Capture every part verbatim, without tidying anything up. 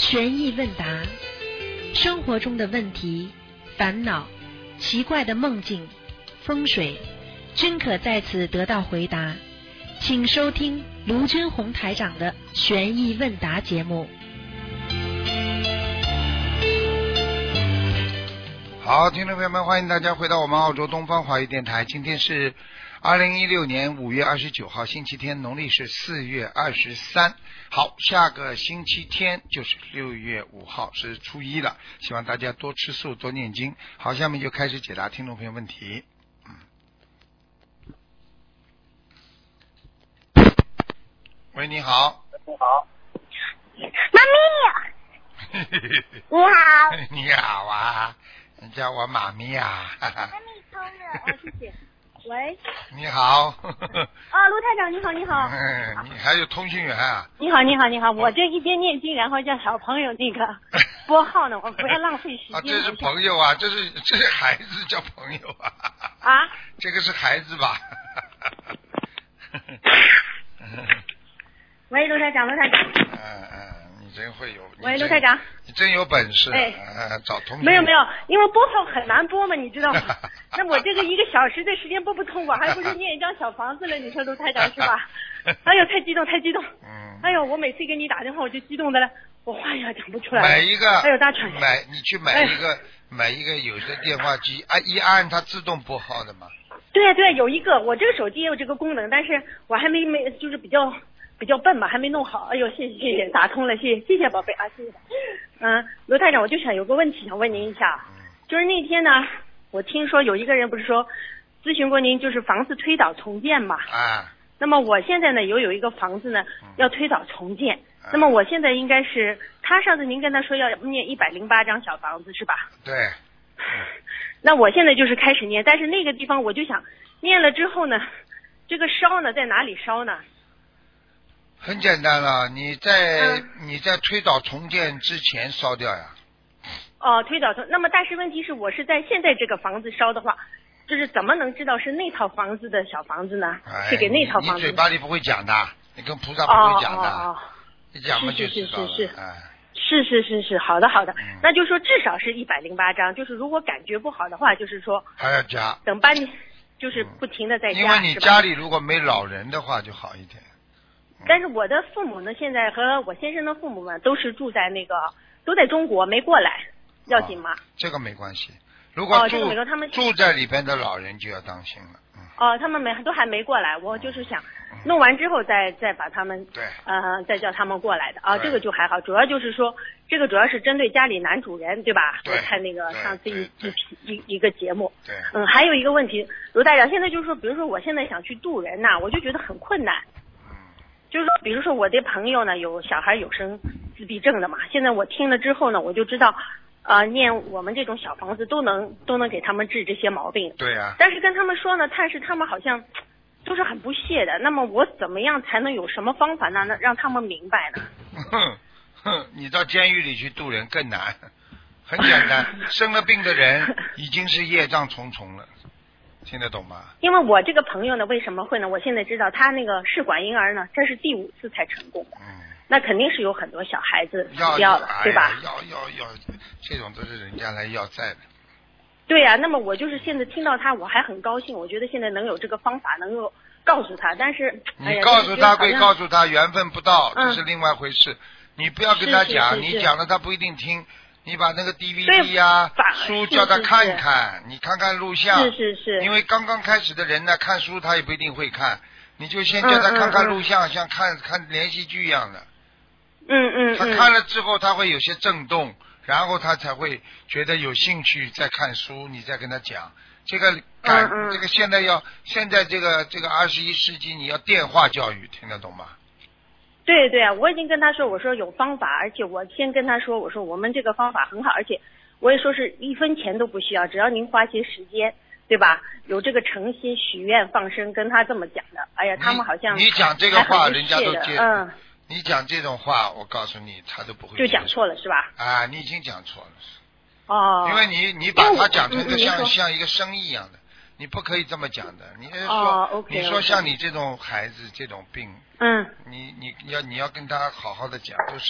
悬疑问答，生活中的问题、烦恼、奇怪的梦境、风水，均可在此得到回答。请收听卢军红台长的悬疑问答节目。 好，听众朋友们，欢迎大家回到我们澳洲东方华语电台。今天是二零一六年五月二十九号，星期天，农历是四月二十三。好，下个星期天就是六月五号，是初一了。希望大家多吃素，多念经。好，下面就开始解答听众朋友问题。嗯。喂，你好。 你好。妈咪。你好。 你好啊。你叫我妈咪啊。 妈咪通了，哦，谢谢。喂。 你好。 啊，卢台长，你好，你好。 嗯，你还有通讯员啊？ 你好，你好，你好。我这一边念经，然后叫小朋友那个拨号呢，我不要浪费时间。 啊，这是朋友啊，这是这是孩子叫朋友啊。 啊？ 这个是孩子吧？ 喂，卢台长，卢台长。 嗯嗯。你真会有， 喂，卢台长， 你真有本事， 哎， 呃、找同学。 没有没有，因为拨号很难拨嘛，你知道吗？那我这个一个小时的时间拨不通，我还不是念一张小房子了？你说卢台长是吧？哎呦，太激动，太激动！嗯。哎呦，我每次给你打电话，我就激动的了，我话也讲不出来。 买一个， 哎呦，大喘。 买，你去买一个，哎、买一个有的电话机，啊，一按它自动拨号的嘛。 对对，有一个，我这个手机也有这个功能，但是我还没没，就是比较。比较笨嘛，还没弄好。哎呦，谢谢谢谢，打通了，谢谢谢谢宝贝啊，谢谢。嗯，罗台长，我就想有个问题想问您一下，就是那天呢，我听说有一个人不是说咨询过您，就是房子推倒重建嘛。 啊。 那么我现在呢，有有一个房子呢要推倒重建，嗯、那么我现在应该是，他上次您跟他说要念一百零八张小房子是吧？ 对。嗯、 那我现在就是开始念，但是那个地方我就想念了之后呢，这个烧呢在哪里烧呢？ 很简单了，你在、 嗯、 你在推倒重建之前烧掉呀。 哦，推倒重，那么但是问题是我是在现在这个房子烧的话，就是怎么能知道是那套房子的小房子呢？ 哎、 是给那套房子。 你嘴巴里不会讲的，你跟菩萨不会讲的， 哦哦哦、 你讲嘛就知道了。 是是是是是， 哎、 是是是是，好的好的， 嗯、 那就说至少是一百零八张，就是如果感觉不好的话，就是说还要加， 等半年，就是不停的在加。 因为你家里如果没老人的话就好一点。 但是我的父母呢，现在和我先生的父母们都是住在那个，都在中国，没过来，要紧吗？ 哦、这个没关系，如果住、 哦、这个他们住在里边的老人就要当心了。嗯、 哦，他们没都还没过来，我就是想弄完之后再再把他们， 对， 呃，再叫他们过来的啊，这个就还好，主要就是说这个主要是针对家里男主人，对吧？ 对， 我看那个上次一一一一个节目， 对， 嗯，还有一个问题，卢大长，现在就是说，比如说我现在想去渡人呐、啊，我就觉得很困难。就是说，比如说我的朋友呢，有小孩有生自闭症的嘛。现在我听了之后呢，我就知道，呃，念我们这种小房子都能都能给他们治这些毛病。 对呀、啊。 但是跟他们说呢，但是他们好像都是很不屑的。那么我怎么样才能有什么方法呢？让他们明白呢？ 哼哼，你到监狱里去渡人更难。很简单，生了病的人已经是业障重重了。听得懂吗？ 因为我这个朋友呢，为什么会呢？我现在知道他那个试管婴儿呢，这是第五次才成功的。嗯。那肯定是有很多小孩子死掉了，对吧？ 要要要，这种都是人家来要债的。 对呀、啊，那么我就是现在听到他，我还很高兴。我觉得现在能有这个方法，能够告诉他，但是你告诉他归告诉他，缘分不到， 嗯、 这是另外回事。你不要跟他讲，是是是是你讲了他不一定听。你把那个 D V D 呀、啊、书叫他看一看， 是是是你看看录像。 是是是。 因为刚刚开始的人呢，看书他也不一定会看，你就先叫他看看录像，嗯嗯嗯像看看连续剧一样的。 嗯嗯。 他看了之后，他会有些震动，然后他才会觉得有兴趣再看书，你再跟他讲这个感， 嗯嗯这个现在要现在这个这个二十一世纪，你要电话教育，听得懂吗？ 对对啊，我已经跟他说，我说有方法，而且我先跟他说，我说我们这个方法很好，而且我也说是一分钱都不需要，只要您花些时间，对吧？有这个诚心许愿放生，跟他这么讲的。哎呀，他们好像你讲这个话，人家都接。 嗯。 你讲这种话，我告诉你，他都不会。 就讲错了是吧？ 啊，你已经讲错了。 哦。 因为你你把它讲成个像像一个生意一样的。你不可以这么讲的，你是说， 哦 okay, 你说像你这种孩子这种病， 嗯， 你你要你要跟他好好的讲，就是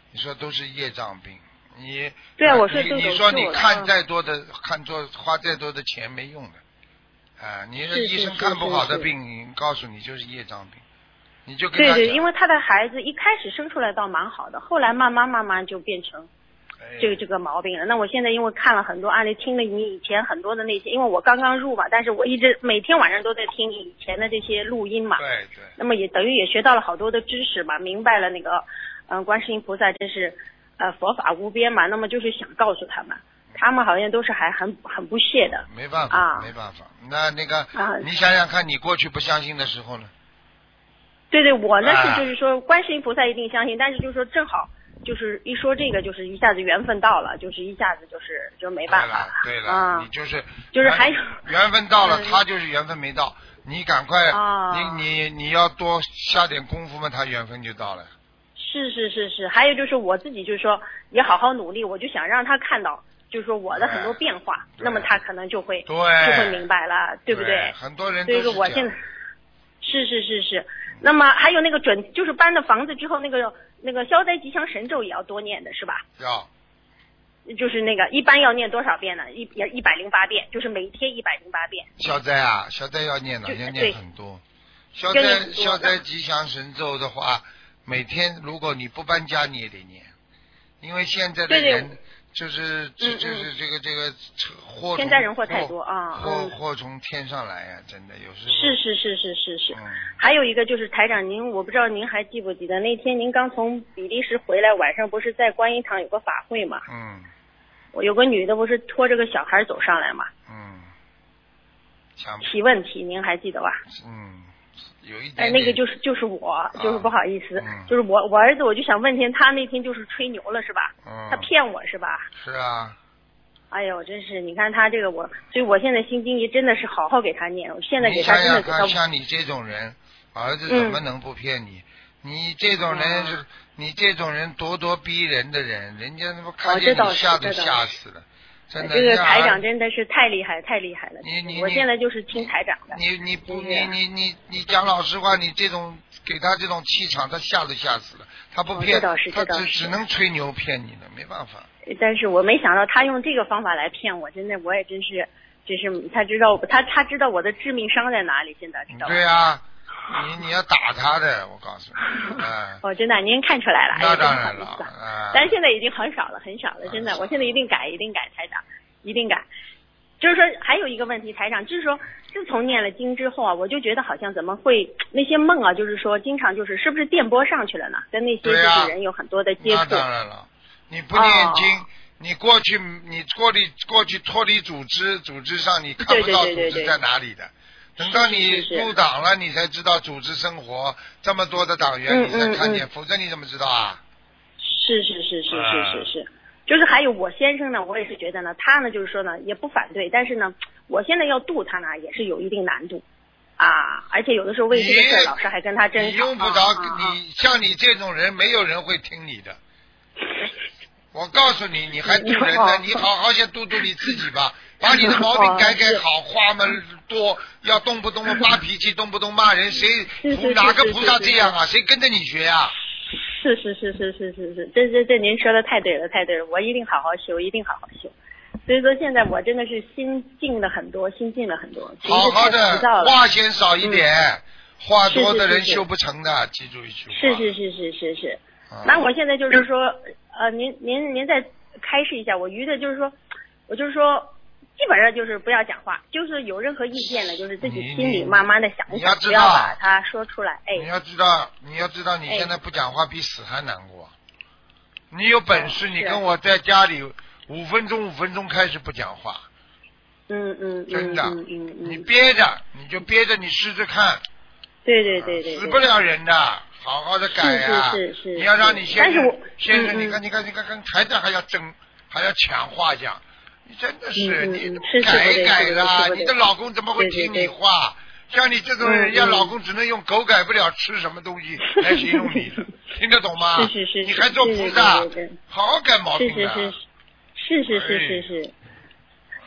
你说都是业障病。你对啊，我说你都你说你都是我的看再多的看做花再多的钱没用的。啊，你的是医生是是看不好的是病，告诉你就是业障病，你就跟对对， 他讲因为他的孩子一开始生出来倒蛮好的，后来慢慢慢慢就变成哎这个这个毛病了。那我现在因为看了很多案例，听了你以前很多的那些，因为我刚刚入嘛，但是我一直每天晚上都在听你以前的这些录音嘛。 对对。 那么也等于也学到了好多的知识嘛，明白了那个嗯、呃观世音菩萨真是呃佛法无边嘛。那么就是想告诉他们，他们好像都是还很很不屑的。 没办法， 啊没办法。那那个， 啊你想想看，你过去不相信的时候呢？ 对对，我呢啊是就是说观世音菩萨一定相信，但是就是说正好就是一说这个，就是一下子缘分到了，就是一下子就是就没办法了。 对了， 啊， 你就是就是还有缘分到了， 嗯他就是缘分没到，你赶快， 啊你你你要多下点功夫嘛，他缘分就到了。 是是是是，还有就是我自己就是说也好好努力，我就想让他看到，就是说我的很多变化， 对那么他可能就会对就会明白了，对不对？ 很多人都所以是这样说我现在是是是是，那么还有那个准，就是搬了房子之后，那个那个消灾吉祥神咒也要多念的是吧？ 要就是那个一般要念多少遍呢？一一百零八遍，就是每天一百零八遍。 消灾啊，消灾要念的， 就要对念很多。消灾要念很多消灾吉祥神咒的话，每天如果你不搬家你也得念，因为现在的对对人就是就嗯就是这个这个祸从天灾人祸太多啊祸嗯祸从天上来呀，真的有时候是是是是是是。 嗯还有一个就是台长您，我不知道您还记不记得那天您刚从比利时回来，晚上不是在观音堂有个法会嘛？ 嗯我有个女的不是拖着个小孩走上来嘛， 嗯，想提问题，您还记得吧？ 嗯有一点哎， 点那个就是就是我，就是不好意思， 嗯就是我我儿子，我就想问天，他那天就是吹牛了是吧？ 嗯他骗我是吧？ 是啊， 哎呦，真是，你看他这个我，所以我现在心经一真的是好好给他念，我现在你给他想想看， 真的给他， 像你这种人，儿子怎么能不骗你？你这种人是，你这种人咄咄逼人的人，人家他妈看见哦这倒是你吓都这倒是吓死了，真的。 这个让儿台长真的是太厉害太厉害了， 你你你我现在就是听台长的。 你你不真是你你你你讲老实话，你这种给他这种气场，他吓都吓死了。他不骗， 哦这倒是他这倒是只只能吹牛骗你的，没办法。 但是我没想到他用这个方法来骗我，真的我也真是，真是他知道他他知道我的致命伤在哪里，现在知道吗？ 对啊，你你要打他的，我告诉你，哎、 哦，真的，您看出来了，哎那呀，真当然了不好意思啊。 啊但是现在已经很少了，很少了，真的， 很少我现在一定改，一定改，台长，一定改。就是说，还有一个问题，台长，就是说，自从念了经之后啊，我就觉得好像怎么会那些梦啊，就是说，经常就是是不是电波上去了呢？跟那些就对啊是人有很多的接那触。 当然了，你不念经， 哦你过去你脱离过去脱离组织，组织上你看对对不到组织对对对在哪里的。等到你是是是入党了，你才知道组织生活这么多的党员， 嗯你才看见， 嗯嗯否则你怎么知道啊？ 是是是是啊是是是，就是还有我先生呢，我也是觉得呢，他呢就是说呢也不反对，但是呢，我现在要度他呢也是有一定难度啊，而且有的时候为这个事儿， 你老师还跟他争吵。 你用不着， 啊啊啊你像你这种人，没有人会听你的。我告诉你，你还渡人呢， 哦你好好先渡渡你自己吧，把你的毛病改改好，话嘛多，要动不动发脾气，动不动骂人，谁是是是哪个是菩萨是是这样啊？谁跟着你学呀？ 是是是是是是是，这这这您说的太对了太对了，我一定好好修，一定好好修。所以说现在我真的是心静了很多，心静了很多， 好好的太浮躁了。 话先少一点，话多的人是是是是修不成的，记住一句话。 是是是是是是。 啊那我现在就是说，呃，您您您再开示一下，我余的就是说，我就是说，基本上就是不要讲话，就是有任何意见呢，就是自己你心里你慢慢的想一想， 你要知道不要把它说出来。哎， 你要知道，你要知道，你哎现在不讲话比死还难过。你有本事， 哦是啊你跟我在家里五分钟五分钟开始不讲话， 嗯嗯嗯真的， 嗯嗯你嗯， 憋着，你就憋着，你试试看， 对对对对，对死不了人的，好好的改呀、 是是是是你要让你先生但是我， 先生， 嗯嗯你看你看你看跟台长还要争，还要抢话讲，你真的是， 嗯嗯你嗯是是改不对改是不对啦， 是不对你的老公怎么会对对听你对话？像你这种人， 嗯人家嗯老公只能用狗改不了吃什么东西来形容你的，听得懂吗？ 是是是你还做是是菩萨对对对， 好好改毛是病啊！ 是是是是是是是。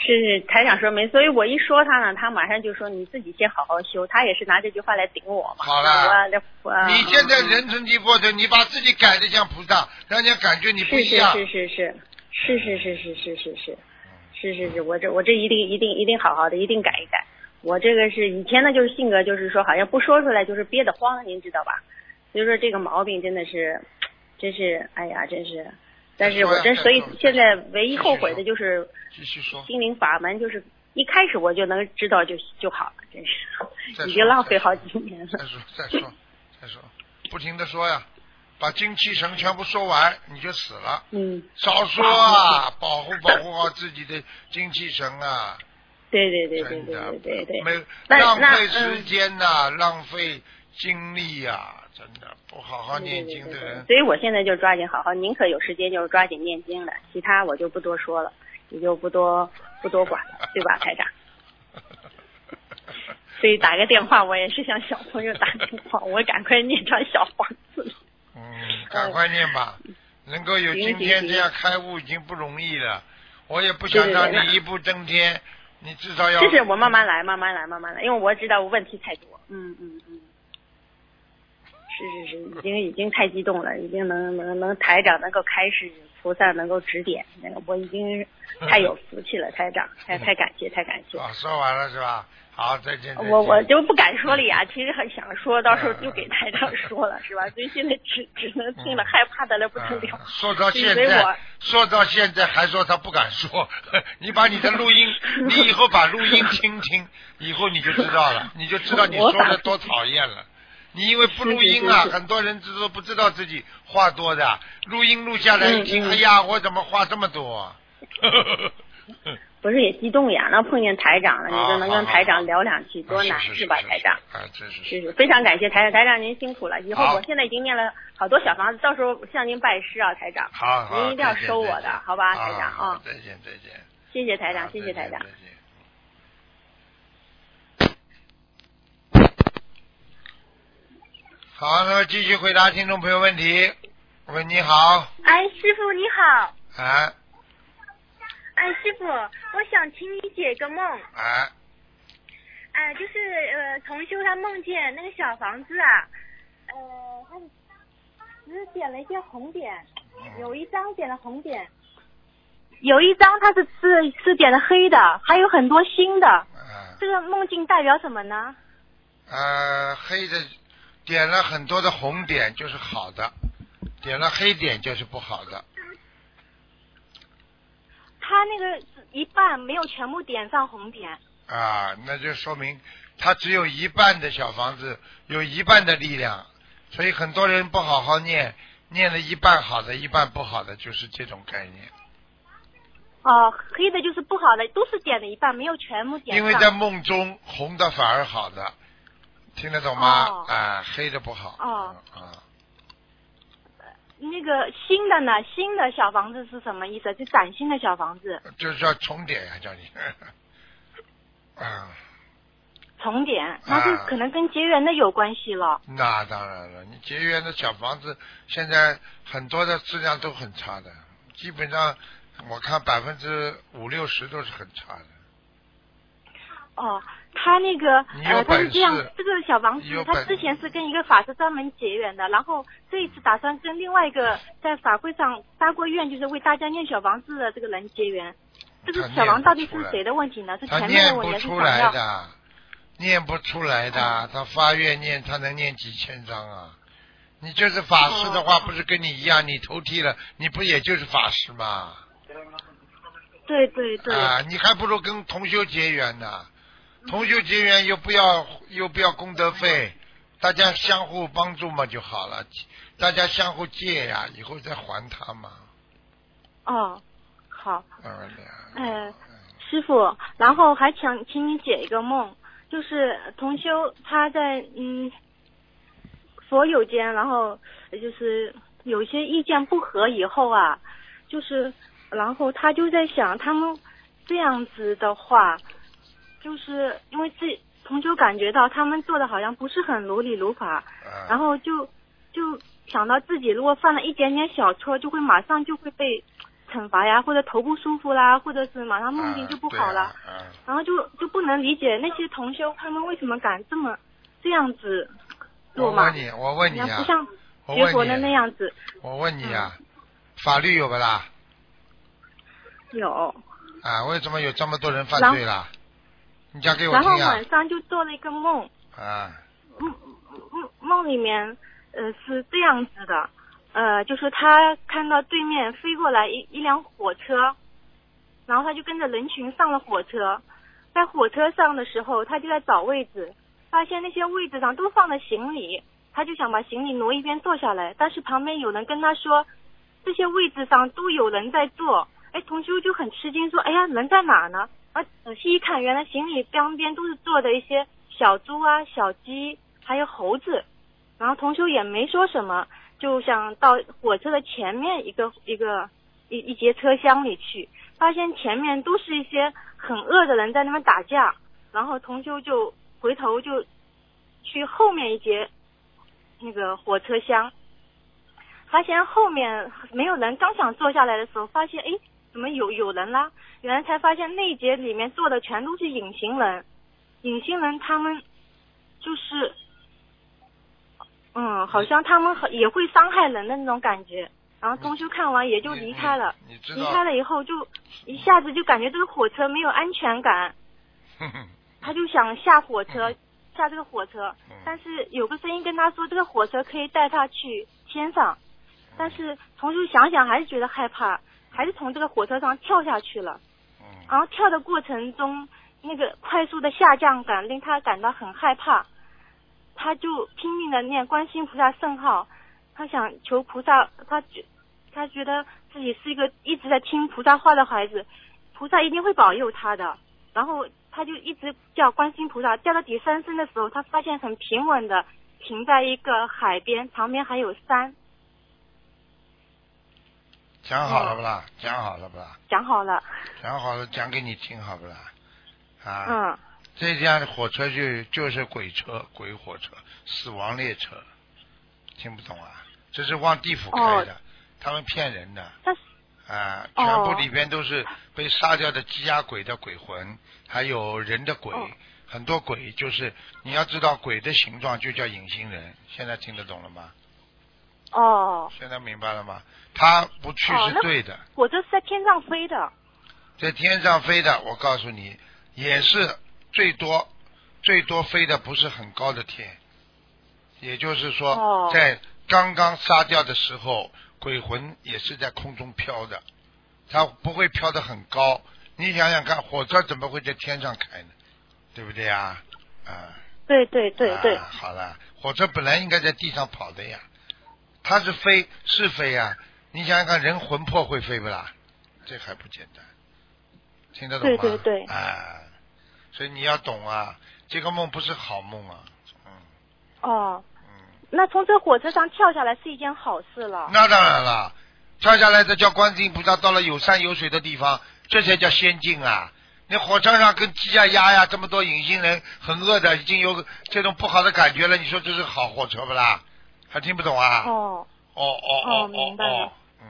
是是，台长说没，所以我一说他呢，他马上就说你自己先好好修，他也是拿这句话来顶我嘛。 好了， 我我你现在人成绩不对，你把自己改的像菩萨，让人家感觉你不一样。 是是是是是是是是是是是是是是是，我这我这一定一定一定好好的，一定改一改。我这个是以前呢，就是性格就是说好像不说出来就是憋得慌，您知道吧？所以说这个毛病真的是，真是哎呀，真是。但是我真所以现在唯一后悔的就是心灵法门，就是一开始我就能知道就就好了，真是已经浪费好几年了。 再说再说再说，不停的说呀，把精气神全部说完你就死了。 嗯， 少说啊，保护保护好自己的精气神啊。 对对对对对对对对， 没浪费时间呐、嗯，浪费精力呀、啊。真的不好好念经的人， 对对对对，所以我现在就抓紧好好，宁可有时间就抓紧念经了，其他我就不多说了，也就不多不多管了，对吧，台长？所以打个电话，我也是向小朋友打电话，我赶快念张小房子。 嗯，赶快念吧，能够有今天这样开悟已经不容易了，我也不想让你一步登天，你至少要。 这是我慢慢来，慢慢来，慢慢来，因为我知道我问题太多。嗯嗯嗯。是是是，已经已经太激动了，已经能能能台长能够开示，菩萨能够指点，那个我已经太有福气了，台长，太太感谢，太感谢。 啊，说完了是吧？好，再见。再见我我就不敢说了呀，其实很想说，到时候就给台长说了，是吧？所以现在只只能听了，害怕的了不得了。 嗯、说到现在，说到现在还说他不敢说，你把你的录音，你以后把录音听听，以后你就知道了，你就知道你说的多讨厌了。你因为不录音啊，很多人都不知道自己话多的，录音录下来一听， 嗯嗯、 哎呀，我怎么话这么多？ 不是也激动呀？那碰见台长了，你就能跟台长聊两句，多难是吧，台长？ 啊，真是是是，非常感谢台长，台长您辛苦了。以后我现在已经念了好多小房子，到时候向您拜师啊，台长。 好，好， 您一定要收我的，好吧，台长啊。 再见，再见。 谢谢台长，谢谢台长。 好，那么继续回答听众朋友问题。喂，你好。 哎，师傅你好。 哎。 哎，师傅，我想请你解个梦。 哎。 哎，就是呃，同修他梦见那个小房子啊，呃，他只点了一些红点，有一张点了红点，有一张它是是是点的黑的，还有很多新的。 嗯。 这个梦境代表什么呢？ 呃，黑的。点了很多的红点就是好的，点了黑点就是不好的。 他那个一半没有全部点上红点。 啊，那就说明他只有一半的小房子，有一半的力量，所以很多人不好好念，念了一半好的，一半不好的，就是这种概念。 哦，黑的就是不好的，都是点了一半，没有全部点上。 因为在梦中红的反而好的。听得懂吗？ 哦、 啊，黑的不好。 哦。 啊。 那个新的呢？新的小房子是什么意思？就崭新的小房子。 就是叫重点呀、啊，叫你。啊。 重点，那就可能跟结缘的有关系了。 啊、那当然了，你结缘的小房子现在很多的质量都很差的，基本上我看百分之五六十都是很差的。 哦。他那个呃，他是这样，这个小房子，他之前是跟一个法师专门结缘的，然后这一次打算跟另外一个在法会上发过愿，就是为大家念小房子的这个人结缘。这个小房到底是谁的问题呢？是前面的问题还是想要？ 他念不出来的，念不出来的。他发愿念，他能念几千张啊？你就是法师的话，不是跟你一样，你投替了，你不也就是法师吗？ 对对对。 啊，你还不如跟同修结缘呢。同修结缘又不要又不要功德费，大家相互帮助嘛就好了，大家相互借呀，以后再还他嘛。 哦，好。 当然了。 呃，师傅，然后还想请你解一个梦，就是同修他在嗯佛友间，然后就是有些意见不合以后啊，就是然后他就在想，他们这样子的话。就是因为自同修感觉到他们做的好像不是很如理如法， 嗯、 然后就就想到自己如果犯了一点点小错，就会马上就会被惩罚呀，或者头不舒服啦，或者是马上梦境就不好了， 啊啊啊、 然后就就不能理解那些同修他们为什么敢这么这样子做嘛？ 我问你，我问你啊， 不像学佛的那样子。 我问你啊，嗯、法律有不啦？ 有。 啊，为什么有这么多人犯罪啦？你讲给我听啊。 然后晚上就做了一个梦。 啊。 梦梦梦里面呃是这样子的，呃就是他看到对面飞过来一一辆火车，然后他就跟着人群上了火车，在火车上的时候他就在找位置，发现那些位置上都放着行李，他就想把行李挪一边坐下来，但是旁边有人跟他说这些位置上都有人在坐。哎，同修就很吃惊，说：“哎呀，人在哪呢？”啊，仔细一看，原来行李旁边都是坐的一些小猪啊、小鸡，还有猴子。然后同修也没说什么，就想到火车的前面一个一个一一节车厢里去，发现前面都是一些很饿的人在那边打架。然后同修就回头就去后面一节那个火车厢，发现后面没有人，刚想坐下来的时候，发现哎。怎么有有人啦？原来才发现那一节里面坐的全都是隐形人，隐形人他们就是，嗯，好像他们也会伤害人的那种感觉。然后同修看完也就离开了，离开了以后就一下子就感觉这个火车没有安全感，他就想下火车，下这个火车，但是有个声音跟他说这个火车可以带他去天上，但是同修想想还是觉得害怕。还是从这个火车上跳下去了，然后跳的过程中，那个快速的下降感令他感到很害怕，他就拼命的念观世音菩萨圣号，他想求菩萨，他觉他觉得自己是一个一直在听菩萨话的孩子，菩萨一定会保佑他的，然后他就一直叫观世音菩萨，叫到第三声的时候，他发现很平稳的停在一个海边，旁边还有山。 讲好了不啦？嗯、讲好了不啦？ 讲好了。 讲好了，讲给你听好不啦？啊。 嗯。 这辆火车就就是鬼车、鬼火车、死亡列车，听不懂啊？这是往地府开的，哦、他们骗人的。啊，全部里边都是被杀掉的鸡鸭鬼的鬼魂，还有人的鬼，哦、很多鬼就是你要知道，鬼的形状就叫隐形人。现在听得懂了吗？ 哦。 现在明白了吗？他不去是对的。 火车是在天上飞的。 在天上飞的，我告诉你，也是最多最多飞的不是很高的天，也就是说， 哦、 在刚刚杀掉的时候，鬼魂也是在空中飘的，它不会飘得很高。你想想看，火车怎么会在天上开呢？对不对呀？啊。 对对对对。 啊、好了，火车本来应该在地上跑的呀，它是飞是飞呀。你想想看，人魂魄会飞不啦？这还不简单，听得懂吗？ 对对对。 啊，所以你要懂啊，这个梦不是好梦啊。嗯。 哦。嗯。那从这火车上跳下来是一件好事了。 那当然了，跳下来这叫观世音菩萨到了有山有水的地方，这才叫仙境啊！那火车上跟鸡呀鸭呀这么多隐形人，很饿的，已经有这种不好的感觉了。你说这是好火车不啦？还听不懂啊？ 哦。 哦哦哦哦，明白了。 嗯。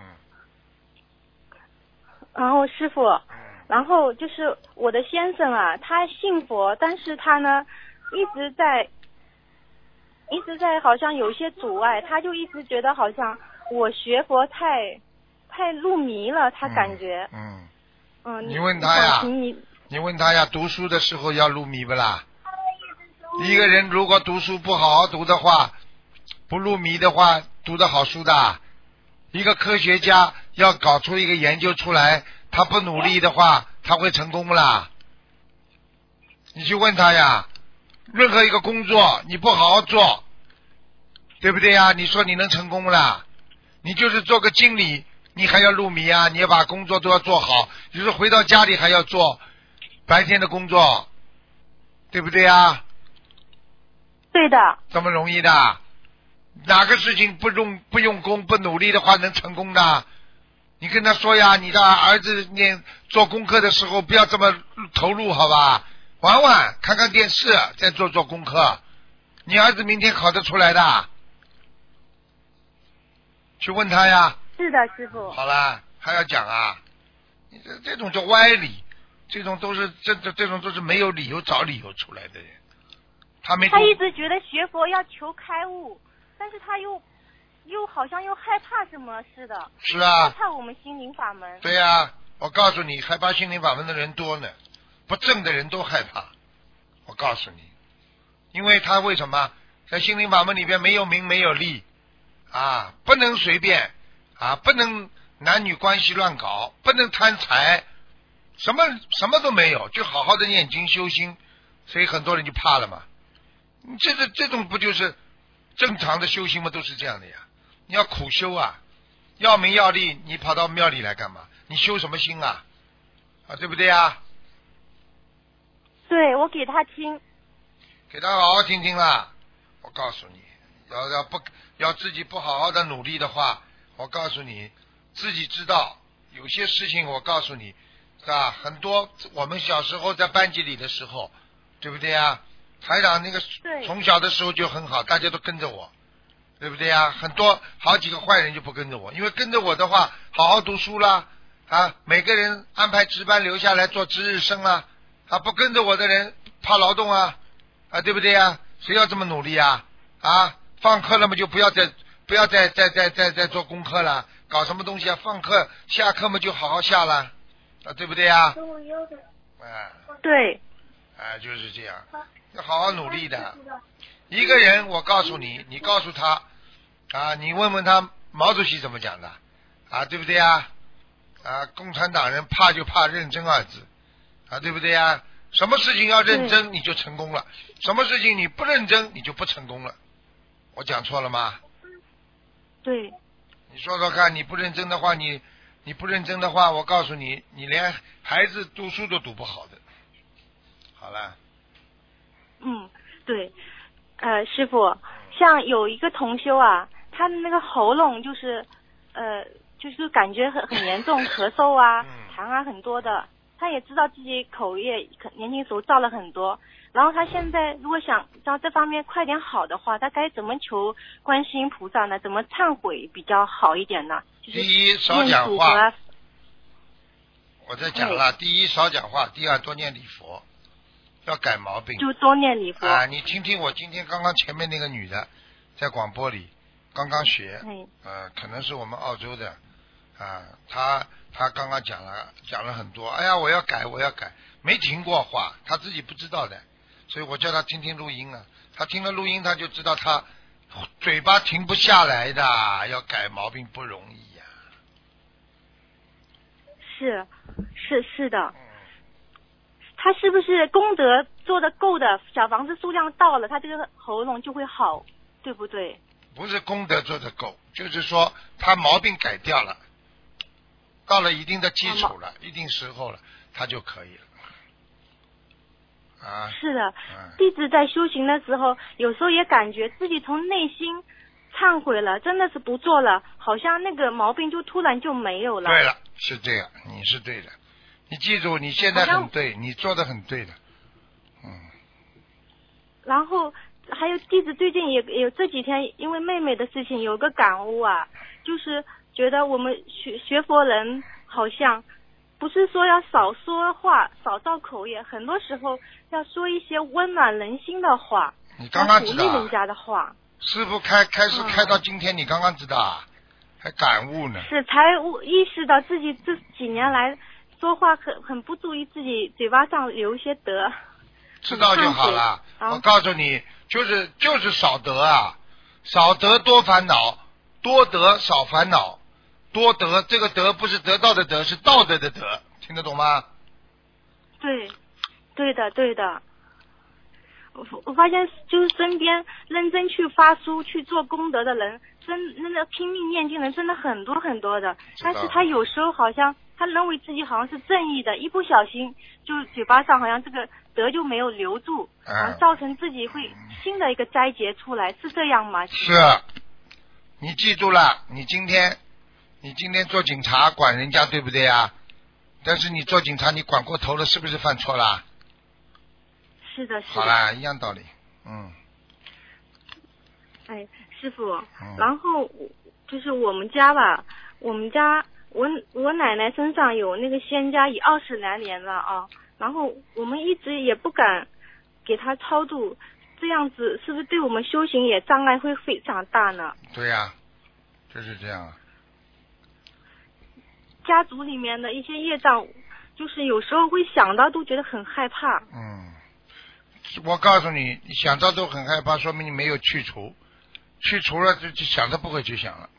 然后师傅，然后就是我的先生啊，他信佛，但是他呢一直在一直在好像有一些阻碍，他就一直觉得好像我学佛太太入迷了，他感觉。 嗯。 嗯。嗯你问他呀？ 你你问他呀，读书的时候要入迷不啦？一个人如果读书不好好读的话，不入迷的话，读得好书的。一个科学家要搞出一个研究出来，他不努力的话，他会成功不啦？你去问他呀。任何一个工作你不好好做，对不对呀？你说你能成功不啦？你就是做个经理，你还要入迷啊？你要把工作都要做好，就是回到家里还要做白天的工作，对不对呀？ 对的。 这么容易的？哪个事情不用不用功不努力的话能成功的？你跟他说呀，你的儿子念做功课的时候不要这么投入，好吧？玩玩看看电视，再做做功课，你儿子明天考得出来的。去问他呀。 是的，师傅。 好啦， 还要讲啊？你这这种叫歪理，这种都是这这这种都是没有理由找理由出来的人。他没。 他一直觉得学佛要求开悟，但是他又又好像又害怕什么似的。 是啊。 害怕我们心灵法门。 对呀、啊，我告诉你，害怕心灵法门的人多呢，不正的人都害怕。我告诉你，因为他为什么在心灵法门里边没有名没有利啊，不能随便啊，不能男女关系乱搞，不能贪财，什么什么都没有，就好好的念经修心，所以很多人就怕了嘛。这这这种不就是正常的修行吗？都是这样的呀。你要苦修啊，要名要利，你跑到庙里来干嘛？你修什么心啊？啊，对不对呀？ 对，我给他听， 给他好好听听啦。我告诉你，要要不要自己不好好的努力的话，我告诉你，自己知道有些事情，我告诉你，是吧？很多我们小时候在班级里的时候，对不对呀？台长那个从小的时候就很好，大家都跟着我，对不对呀？很多好几个坏人就不跟着我，因为跟着我的话，好好读书啦，啊，每个人安排值班留下来做值日生啦，啊，不跟着我的人怕劳动啊，啊，对不对呀？谁要这么努力啊？啊，放课了嘛就不要再不要再再再再再做功课了，搞什么东西啊？放课下课嘛就好好下了，啊，对不对呀？啊， 对， 啊，就是这样，要好好努力的。一个人，我告诉你，你告诉他啊，你问问他毛主席怎么讲的啊，对不对呀？啊，共产党人怕就怕认真二字啊，对不对呀？什么事情要认真你就成功了，什么事情你不认真你就不成功了。我讲错了吗？ 对。 你说说看，你不认真的话，你你不认真的话，我告诉你，你连孩子读书都读不好的。好了。 嗯，对，呃，师傅，像有一个同修啊，他的那个喉咙就是呃，就是感觉很很严重，咳嗽啊、痰啊很多的。他也知道自己口业年轻时候造了很多，然后他现在如果想让这方面快点好的话，他该怎么求观世音菩萨呢？怎么忏悔比较好一点呢？就是、 第一少讲话，我在讲了。第一少讲话，第二多念礼佛，要改毛病。 就多念礼佛啊！你听听我今天刚刚前面那个女的，在广播里刚刚学，呃，可能是我们澳洲的啊，她。他刚刚讲了讲了很多，哎呀，我要改，我要改，没停过话，他自己不知道的，所以我叫他听听录音啊。他听了录音，他就知道他嘴巴停不下来的，要改毛病不容易呀、啊。 是是是的，他是不是功德做的够的，小房子数量到了，他这个喉咙就会好，对不对？ 不是功德做的够，就是说他毛病改掉了。到了一定的基础了，一定时候了，他就可以了。啊， 是的，嗯、弟子在修行的时候，有时候也感觉自己从内心忏悔了，真的是不做了，好像那个毛病就突然就没有了。 对了，是这样，你是对的，你记住，你现在很对，你做的很对的，嗯。 然后还有弟子最近也有这几天，因为妹妹的事情有个感悟啊，就是。觉得我们学学佛人好像不是说要少说话、少造口业，很多时候要说一些温暖人心的话， 你刚刚知道、啊、 鼓励人家的话。 师父开开始开到今天，嗯、你刚刚知道啊，还感悟呢。 是才意识到自己这几年来说话很很不注意自己嘴巴上留一些德。 知道就好了。我告诉你，就是就是少得啊，少得多烦恼，多得少烦恼。多得，这个德不是得到的德，是道德的德，听得懂吗？ 对，对的，对的。我我发现，就是身边认真去发书、去做功德的人，真那个拼命念经人真的很多很多的。但是他有时候好像他认为自己好像是正义的，一不小心就嘴巴上好像这个德就没有留住，然后造成自己会新的一个灾劫出来，是这样吗？ 是，你记住了，你今天。你今天做警察管人家对不对啊？但是你做警察你管过头了，是不是犯错了？ 是的，是的。 好啦，一样道理，嗯。 哎，师傅，嗯、然后就是我们家吧，我们家我我奶奶身上有那个仙家已二十来年了啊，然后我们一直也不敢给她超度，这样子是不是对我们修行也障碍会非常大呢？ 对呀、啊，就是这样啊。 家族里面的一些业障，就是有时候会想到都觉得很害怕。 嗯，我告诉你，你想到都很害怕，说明你没有去除，去除了就就想都不会去想了。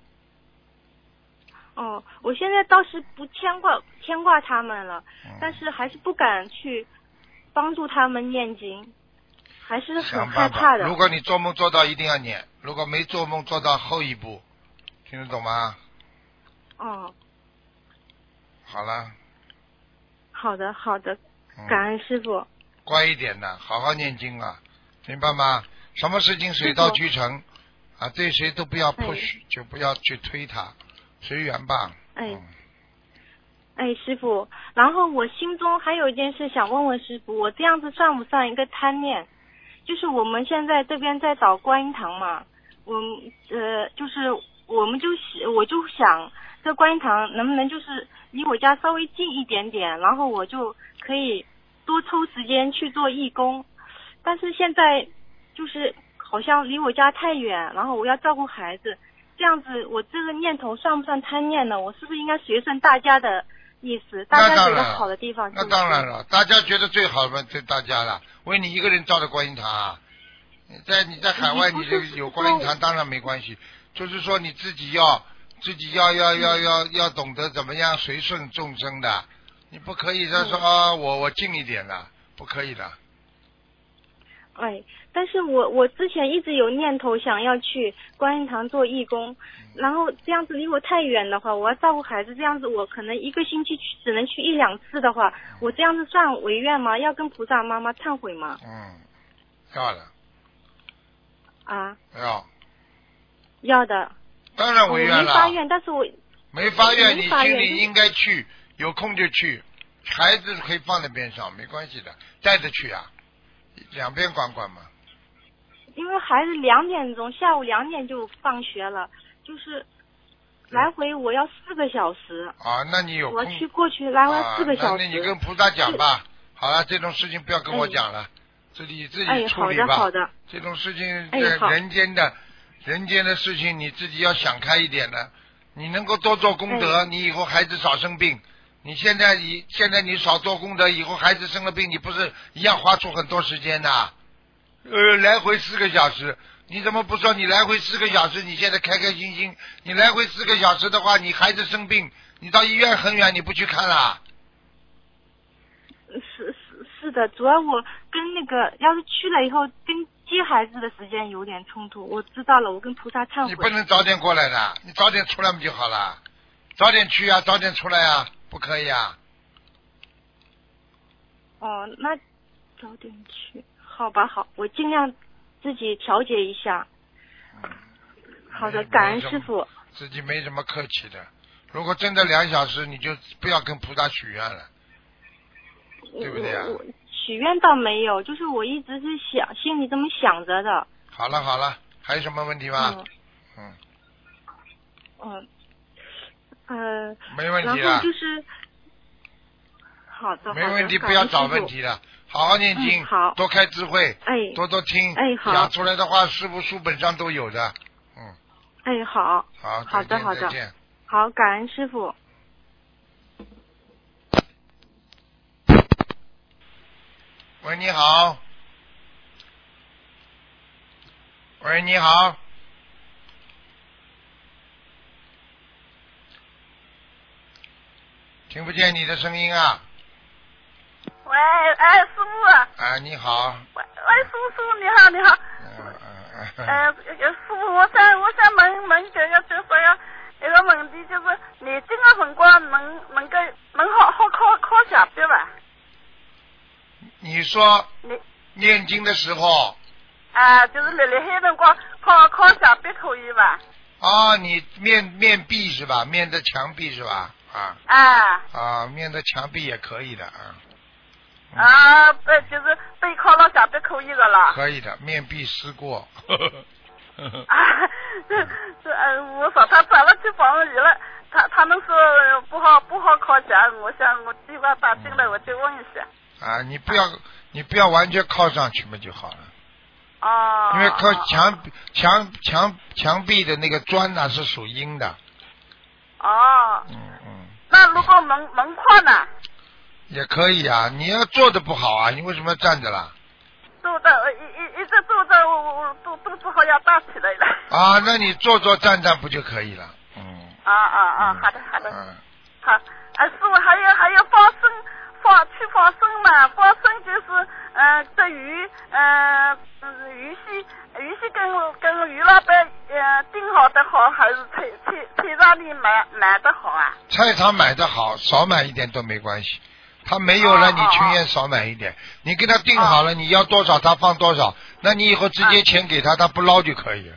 哦，我现在倒是不牵挂牵挂他们了， 嗯、 但是还是不敢去帮助他们念经，还是很害怕的。 如果你做梦做到，一定要念；如果没做梦做到后一步，听得懂吗？ 哦。 好了。 好的，好的，感恩师傅。嗯、 乖一点的，好好念经啊，明白吗？什么事情水到渠成啊，对谁都不要 push，、哎、就不要去推他，随缘吧。 哎。 嗯、 哎，师傅，然后我心中还有一件事想问问师傅，我这样子算不算一个贪念？就是我们现在这边在找观音堂嘛，我呃，就是我们就我就想。这观音堂能不能就是离我家稍微近一点点，然后我就可以多抽时间去做义工。但是现在就是好像离我家太远，然后我要照顾孩子，这样子我这个念头算不算贪念呢？我是不是应该随顺大家的意思？大家觉得好的地方是不是？ 那当然了，大家觉得最好的对大家了。为你一个人造的观音堂啊，在你在海外你就有观音堂当然没关系，就是说你自己要。自己要要要要要懂得怎么样随顺众生的，你不可以再说、嗯啊、我我近一点了，不可以的。 哎，但是我我之前一直有念头想要去观音堂做义工，然后这样子离我太远的话，我要照顾孩子，这样子我可能一个星期去只能去一两次的话，我这样子算违愿吗？要跟菩萨妈妈忏悔吗？ 嗯，要的。 啊？ 要。 要的。 当然违愿了。 我没发愿，但是我没发愿，你心里应该去，有空就去。孩子可以放在边上，没关系的，带着去啊，两边管管嘛。 因为孩子两点钟，下午两点就放学了，就是来回我要四个小时。 啊，那你有空。 我去过去来回四个小时。 啊、那你跟菩萨讲吧。好了，这种事情不要跟我讲了，自己、哎、自己处理吧。 哎，好的好的。 这种事情在人间的。哎人间的事情你自己要想开一点的，你能够多做功德，你以后孩子少生病。你现在你现在你少做功德，以后孩子生了病，你不是一样花出很多时间的？呃，来回四个小时，你怎么不说你来回四个小时？你现在开开心心，你来回四个小时的话，你孩子生病，你到医院很远，你不去看啦？ 是是是的，主要我跟那个要是去了以后跟。接孩子的时间有点冲突，我知道了，我跟菩萨忏悔。 你不能早点过来的，你早点出来不就好了？早点去啊，早点出来啊，不可以啊？ 哦，那早点去，好吧，好，我尽量自己调节一下。 嗯、 好的，感恩师父。 自己没什么客气的，如果真的两小时，你就不要跟菩萨许愿了，对不对啊？ 许愿倒没有，就是我一直是想心里这么想着的。 好了好了，还有什么问题吗？ 嗯。嗯。呃。 没问题了。 然后就是，好的。 没问题，不要找问题了，好好念经， 嗯、好， 多开智慧， 哎， 多多听， 哎，好， 讲出来的话，师傅书本上都有的，嗯。 哎，好。 好， 好的好的。 再见。 好，感恩师傅。 喂，你好。喂，你好。听不见你的声音啊。 喂，哎，师傅。 啊，你好。 喂喂，师傅，师傅你好，你好。嗯嗯嗯。呃，师傅，我想我想问问这个就是要一个问题，就是你这个辰光能能够能好好考考下笔吧？ 你说念经的时候啊，就是立立海辰光考考下笔可以吧？ 啊，你面面壁是吧？面的墙壁是吧？啊啊啊，面的墙壁也可以的啊。 嗯、啊，呃，就是背靠了下笔可以的了。 可以的，面壁思过。 啊，这这呃，我说他找了去帮我了， 他他们说不好不好靠墙，我想我计划打进来，我就问一下。 啊，你不要你不要完全靠上去嘛就好了。 哦。 因为靠墙墙墙墙壁的那个砖呢、啊、是属阴的。 哦。 嗯嗯。 那如果门门框呢？ 也可以啊，你要坐的不好啊，你为什么要站着啦？ 坐的一一一直坐着，我我肚肚子好像大起来了。 啊，那你坐坐站站不就可以了？嗯。 啊啊啊！ 嗯、 好的好的。 嗯。 好，啊师傅还有还有放生，放去放生嘛，放生就是呃这鱼呃嗯鱼须鱼须跟跟鱼老板呃订好的好，还是菜菜菜场里买买的好啊？ 菜场买的好，少买一点都没关系。他没有了，你情愿少买一点。你跟他定好了，你要多少他放多少，那你以后直接钱给他，他不捞就可以了。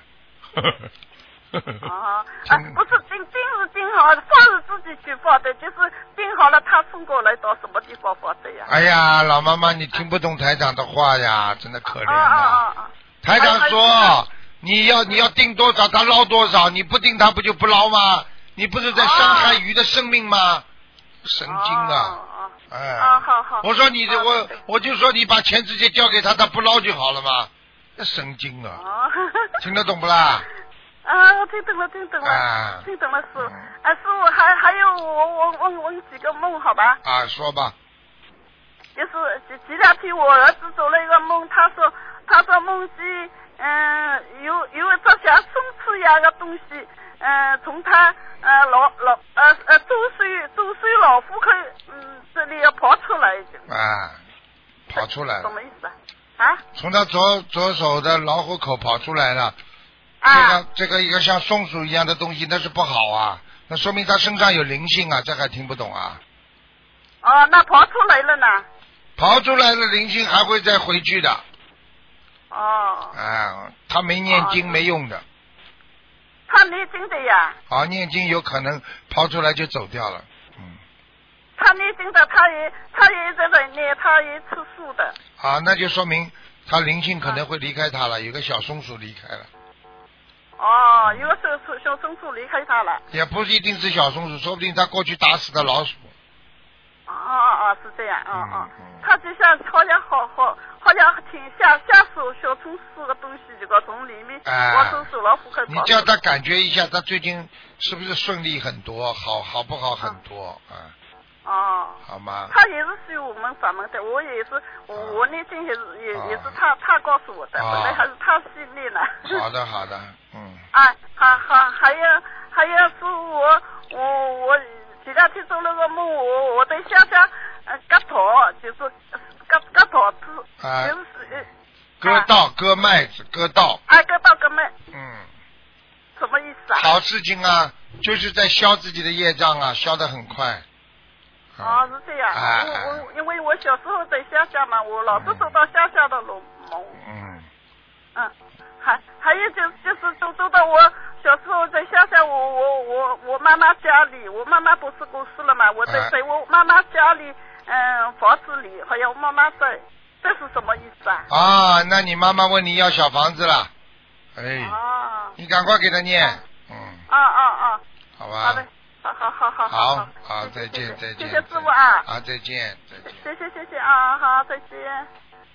哦，啊，不是定定是定好，放是自己去放的，就是定好了他送过来到什么地方放的呀？ 哎呀，老妈妈，你听不懂台长的话呀，真的可怜啊！ 台长说你要你要定多少，他捞多少，你不定他不就不捞吗？你不是在伤害鱼的生命吗？神经啊！哎， 啊好好， 我说你这我我就说你把钱直接交给他，他不捞就好了嘛，那神经啊！听得懂不啦？ 啊，我听懂了，听懂了， 啊、 听懂了，师傅。啊，师傅还还有我我问问几个梦好吧？ 啊，说吧。 就是前前两天我儿子做了一个梦，他说他说梦见嗯有有一只像松鼠一样的东西，嗯从他呃老老呃呃周岁周岁老虎口嗯这里要跑出来就。 啊，跑出来了。 什么意思啊？啊？ 从他左左手的老虎口跑出来了。 啊。 这个这个一个像松鼠一样的东西，那是不好啊，那说明他身上有灵性啊，这还听不懂啊？ 哦，那跑出来了呢？ 跑出来了，灵性还会再回去的。 哦。 啊，他没念经、哦、没用的。 他念经的呀。 好，念经有可能跑出来就走掉了。嗯。 他念经的，他也他也在那念，他也吃素的。 好，那就说明他灵性可能会离开他了，有个小松鼠离开了。 哦，有个小松小松鼠离开他了。 也不一定是小松鼠，说不定他过去打死的老鼠。 哦哦哦，是这样，哦哦， 嗯嗯、 他就像好像好好好像挺下下手小松鼠的东西，这个从里面往手手老虎开跑。 你叫他感觉一下，他最近是不是顺利很多，好好不好很多啊？ 哦。 好吗？ 他也是属于我们法门的，我也是，我我念经也是也也是他他告诉我的，本来还是他去念的。 好的好的，嗯。 啊，好好还有还有是我我我。前两天做了个梦，我我在乡下呃割桃，就是割割桃子， 啊、 就是呃割稻、啊、割麦子、割稻。 啊，割稻割麦。 嗯。 什么意思啊？ 好事情啊，就是在消自己的业障啊，消得很快。 哦、啊，是这样。啊、我我因为我小时候在乡下嘛，我老是做到乡下的梦。 嗯。 嗯。还还有就就是都都到我小时候在乡下，我我我我妈妈家里，我妈妈不是过世了嘛，我在在我妈妈家里，嗯，房子里，好像我妈妈在，这是什么意思啊？ 啊，那你妈妈问你要小房子了，哎， 啊， 你赶快给她念，嗯。 啊啊啊！ 好吧。 好的，好好好好。 好，好，再见再见。 谢谢师傅啊。 啊，再见再见。 谢谢谢谢啊，好，再见。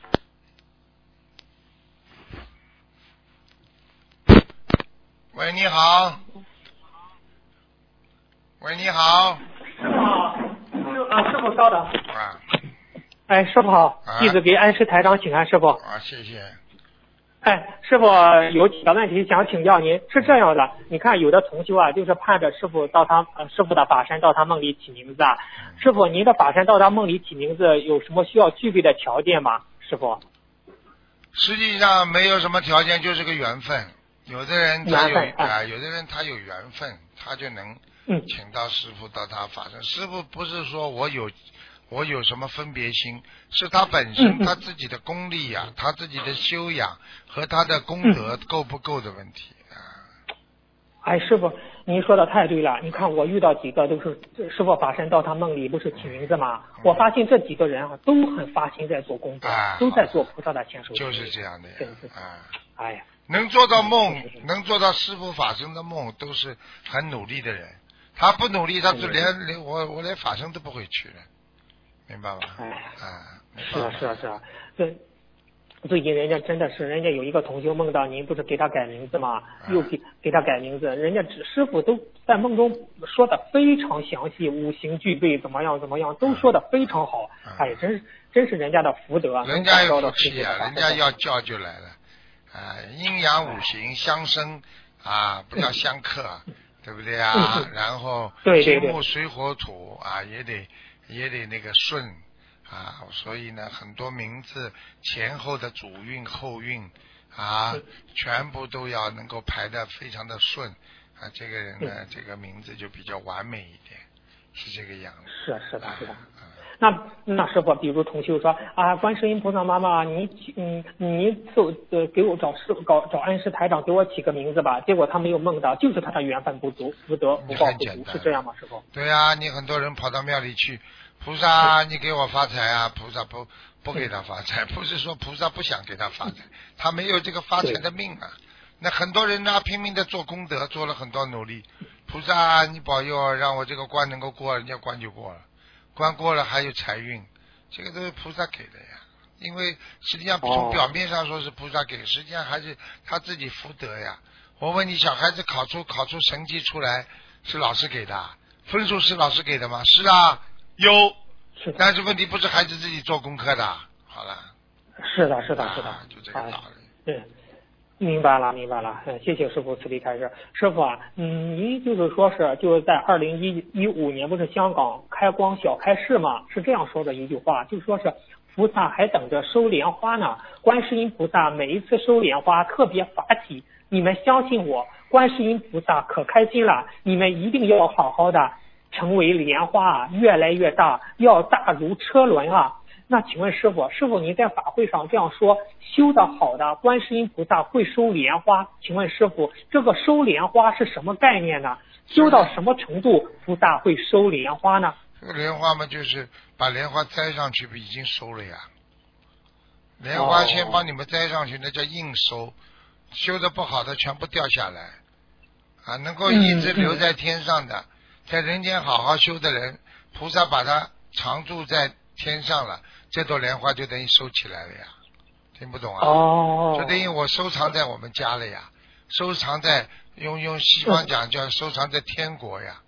喂，你好。喂，你好。 师傅好，师啊，师傅稍等。 啊。 哎，师傅好，啊、弟子给恩师台长请安，师傅。 啊，谢谢。 哎，师傅有几个问题想请教您，是这样的，你看有的同修啊，就是盼着师傅到他呃师傅的法身到他梦里起名字啊，师傅您的法身到他梦里起名字有什么需要具备的条件吗？师傅？ 实际上没有什么条件，就是个缘分。有的人他有啊，有的人他有缘分，他就能请到师傅到他法身。师傅不是说我有我有什么分别心，是他本身他自己的功力呀、啊，他自己的修养和他的功德够不够的问题啊。 哎，师傅，您说的太对了。你看我遇到几个都是师傅法身到他梦里，不是起名字吗？嗯、我发现这几个人啊，都很发心在做功德， 啊、 都在做菩萨的牵手。 就是这样的呀。啊， 哎呀。 能做到梦，能做到师父法身的梦，都是很努力的人。 他不努力，他就连连我我连法身都不会去了，明白吗？ 哎， 啊， 是啊是啊是啊，对。最近人家真的是，人家有一个同修梦到您不是给他改名字吗？又给给他改名字，人家师傅都在梦中说的非常详细，五行具备怎么样怎么样，都说的非常好。哎，真是真是人家的福德啊！ 人家有福气啊，人家要叫就来了啊，阴阳五行相生啊，不叫相克，对不对啊？然后金木水火土啊，也得也得那个顺。啊，所以呢，很多名字前后的主韵后韵啊，全部都要能够排得非常的顺啊，这个人呢，这个名字就比较完美一点，是这个样子。 是是的，是的。那那师傅，比如同修说啊，观世音菩萨妈妈，你嗯你就呃给我找师找找恩师台长给我起个名字吧，结果他没有梦到，就是他的缘分不足，福德福报不足，是这样吗，师傅？ 对啊，你很多人跑到庙里去。菩萨，你给我发财啊！菩萨不不给他发财，不是说菩萨不想给他发财，他没有这个发财的命啊。那很多人呢，拼命的做功德，做了很多努力。菩萨，你保佑让我这个关能够过，人家关就过了，关过了还有财运，这个都是菩萨给的呀。因为实际上从表面上说是菩萨给，实际上还是他自己福德呀。我问你，小孩子考出考出成绩出来是老师给的，分数是老师给的吗？是啊。有，但是问题不是孩子自己做功课的，好了。 是的，是的，是的， 啊、就这个道理。 对、啊，明白了，明白了。嗯，谢谢师傅慈悲开示。师傅啊，嗯，您就是说是就是在二零一一五年不是香港开光小开市嘛，是这样说的一句话，就说是菩萨还等着收莲花呢。观世音菩萨每一次收莲花特别法喜，你们相信我，观世音菩萨可开心了，你们一定要好好的。成为莲花啊，越来越大，要大如车轮啊。那请问师傅，师傅您在法会上这样说，修得好的观世音菩萨会收莲花，请问师傅，这个收莲花是什么概念呢？修到什么程度菩萨会收莲花呢？ 这个莲花嘛，就是把莲花栽上去，已经收了呀。莲花先帮你们栽上去，那叫硬收，修得不好的全部掉下来啊，能够一直留在天上的。嗯嗯在人间好好修的人，菩萨把他常住在天上了，这朵莲花就等于收起来了呀。听不懂啊？ 哦， 就等于我收藏在我们家了呀，收藏在用用西方讲叫收藏在天国呀。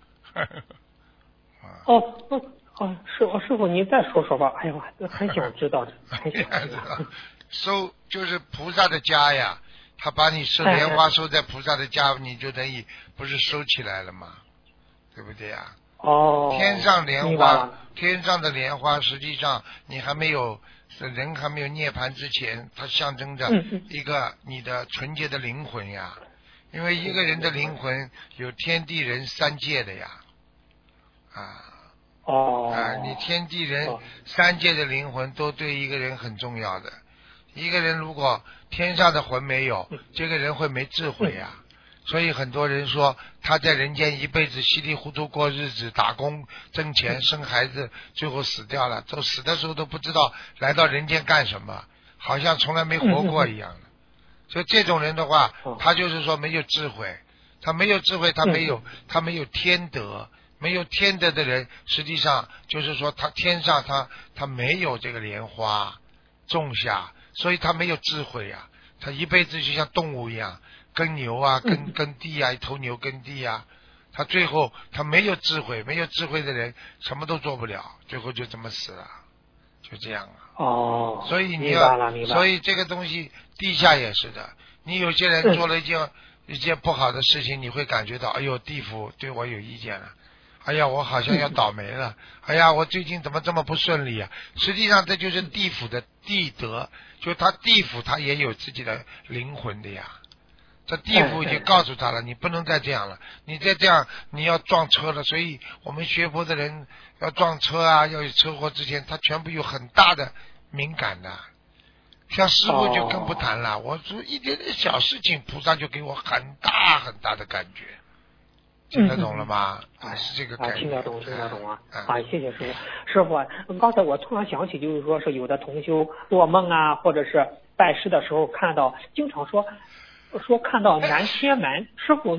哦哦哦，师傅师傅您再说说吧，哎呀，很想知道的，很想知道。 收就是菩萨的家呀，他把你收莲花收在菩萨的家，你就等于不是收起来了吗？对不对呀？ 哦， 天上莲花，天上的莲花，实际上你还没有人还没有涅槃之前，它象征着一个你的纯洁的灵魂呀。因为一个人的灵魂有天地人三界的呀，啊， 哦， 啊，你天地人三界的灵魂都对一个人很重要的。一个人如果天上的魂没有，这个人会没智慧呀。所以很多人说他在人间一辈子稀里糊涂过日子，打工挣钱生孩子，最后死掉了，都死的时候都不知道来到人间干什么，好像从来没活过一样的。所以这种人的话，他就是说没有智慧，他没有智慧，他没有他没有天德，没有天德的人，实际上就是说他天上他他没有这个莲花种下，所以他没有智慧呀、啊，他一辈子就像动物一样。耕牛啊，耕耕地啊，一头牛耕地啊，他最后他没有智慧，没有智慧的人什么都做不了，最后就这么死了，就这样啊。 哦， 所以你要，所以这个东西地下也是的。你有些人做了一件、嗯、一件不好的事情，你会感觉到，哎呦，地府对我有意见了，哎呀，我好像要倒霉了，哎呀，我最近怎么这么不顺利啊？实际上这就是地府的地德，就他地府他也有自己的灵魂的呀。这地府已经告诉他了，你不能再这样了，你再这样你要撞车了。所以我们学佛的人要撞车啊，要有车祸之前，他全部有很大的敏感的。像师父就更不谈了，我说一点点小事情，菩萨就给我很大很大的感觉。听得懂了吗？ 啊、 嗯，是这个概念。 啊，听得懂，听得懂啊！嗯、啊，谢谢师傅。师傅，刚才我突然想起，就是说是有的同修做梦啊，或者是拜师的时候看到，经常说。说看到南天门，师傅您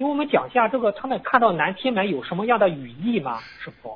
给我们讲一下这个他们看到南天门有什么样的语义吗？师傅？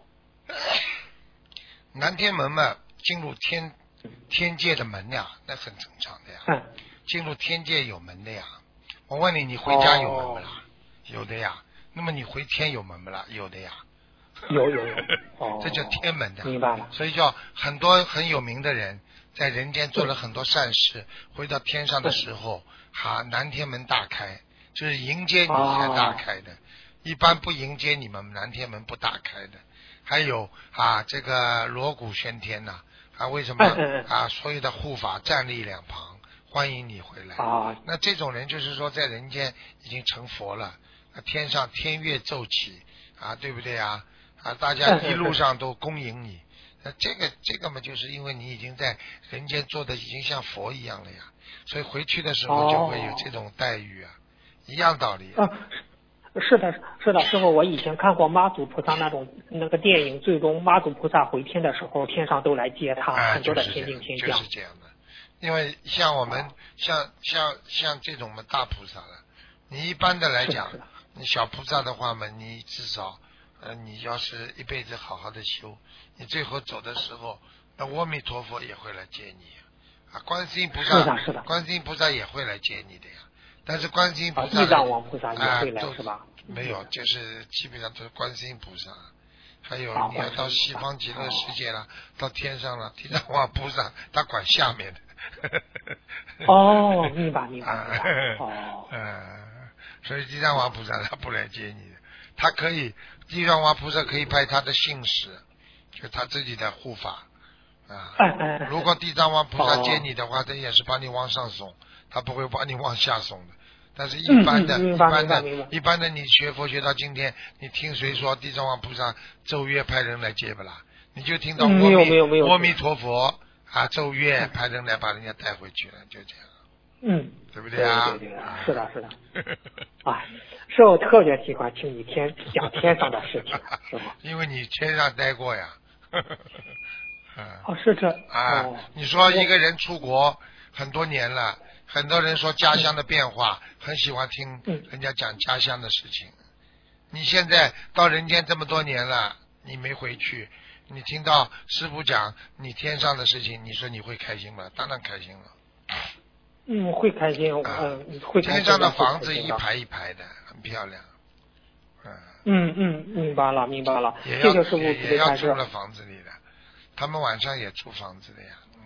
南天门嘛，进入天天界的门呀，那很正常的呀。 嗯。 进入天界有门的呀。我问你，你回家有门不啦？哦、有的呀。那么你回天有门不啦？有的呀。 有有有。哦。 这叫天门的。 明白了。 所以叫很多很有名的人，在人间做了很多善事，回到天上的时候，哈、嗯，南天门大开，就是迎接你才大开的。哦、一般不迎接你们，南天门不大开的。还有啊，这个锣鼓喧天呐、啊，啊，为什么啊？所有的护法站立两旁，欢迎你回来。啊，那这种人就是说，在人间已经成佛了，天上天乐奏起啊，对不对啊？啊，大家一路上都恭迎你。那这个这个嘛，就是因为你已经在人间做的已经像佛一样了呀，所以回去的时候就会有这种待遇啊，一样道理。 啊是的，是的，师傅，我以前看过妈祖菩萨那种那个电影，最终妈祖菩萨回天的时候，天上都来接他， 哎、 很多的天兵天将。 就是这样的，因为像我们、啊、像像像这种嘛大菩萨了，你一般的来讲，你小菩萨的话嘛，你至少呃你要是一辈子好好的修，你最后走的时候，那阿弥陀佛也会来接你啊，观世音菩萨， 是的，是的， 观世音菩萨也会来接你的呀。但是观世音菩萨， 地藏王菩萨也会来、 啊、 是吧？ 没有，就是基本上都是观世音菩萨。还有你要到西方极乐世界了，到天上了，地藏王菩萨他管下面的。 哦，明白明白。哦。 嗯，所以地藏王菩萨他不来接你的，他可以，地藏王菩萨可以派他的信使，就他自己的护法啊。如果地藏王菩萨接你的话，他也是把你往上送。他不会把你往下送的，但是一般的、 嗯、 一般的、一般的，你学佛学到今天，你听谁说地藏王菩萨奏乐派人来接不啦？你就听到阿弥、嗯、阿弥陀佛啊奏乐派人来把人家带回去了，就这样。 嗯， 对不对啊？ 对对对，是的，是的。哎，师傅特别喜欢听你天讲天上的事情，是吧？ 因为你天上待过呀。 嗯、哦，是这啊、哦！你说一个人出国很多年了。很多人说家乡的变化，嗯、很喜欢听人家讲家乡的事情。嗯、你现在到人间这么多年了，你没回去，你听到师父讲你天上的事情，你说你会开心吗？当然开心了。 嗯，会开心。 啊、 嗯，会开心。 天上的房子一排一排的，很漂亮。 嗯嗯嗯，明白了明白了。 也要这个师父也要住了房子里的，他们晚上也住房子的呀。嗯。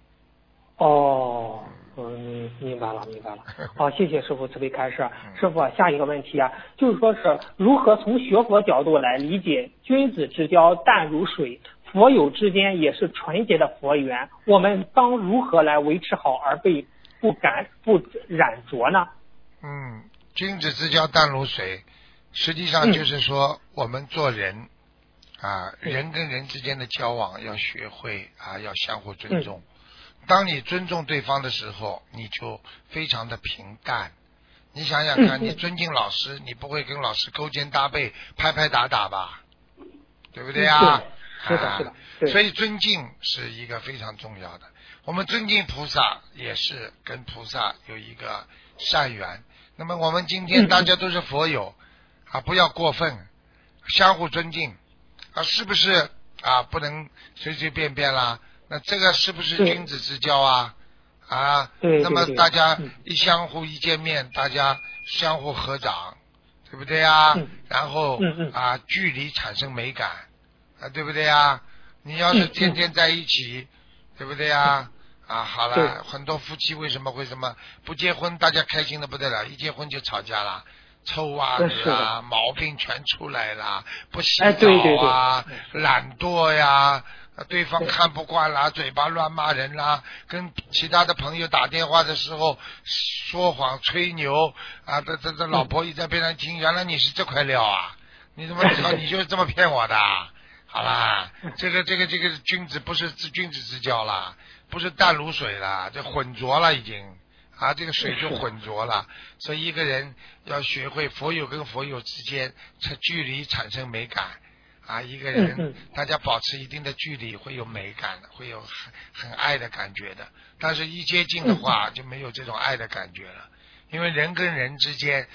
哦。嗯，明白了，明白了。好，谢谢师傅慈悲开示。师傅，下一个问题啊，就是说是如何从学佛角度来理解君子之交淡如水，佛友之间也是纯洁的佛缘，我们当如何来维持好而被不感不染浊呢？ 嗯，君子之交淡如水，实际上就是说我们做人、嗯、啊，人跟人之间的交往要学会啊，要相互尊重。嗯，当你尊重对方的时候，你就非常的平淡。你想想看，你尊敬老师，你不会跟老师勾肩搭背、拍拍打打吧？对不对啊？ 是的，是的。对。 所以尊敬是一个非常重要的。我们尊敬菩萨，也是跟菩萨有一个善缘。那么我们今天大家都是佛友啊，不要过分，相互尊敬啊，是不是啊？不能随随便便啦。那这个是不是君子之交啊？啊， 对， 那么大家一相互一见面，大家相互合掌，对不对啊？ 嗯、 然后、 嗯嗯、 啊，距离产生美感啊，对不对啊？你要是天天在一起， 嗯、 对不对啊？啊，好了，很多夫妻为什么会什么不结婚，大家开心的不得了，一结婚就吵架了。臭袜子啊，毛病全出来了，不洗澡啊， 哎、对对对懒惰呀。对方看不惯啦，嘴巴乱骂人啦，跟其他的朋友打电话的时候说谎吹牛啊，这这这老婆一在边上听，原来你是这块料啊，你怎么你就是这么骗我的？好啦，这个这个这个君子不是君子之交啦，不是淡如水啦，这混浊了已经啊，这个水就混浊了。所以一个人要学会佛友跟佛友之间距离产生美感。啊，一个人大家保持一定的距离会有美感的，会有很很爱的感觉的。但是一接近的话就没有这种爱的感觉了，因为人跟人之间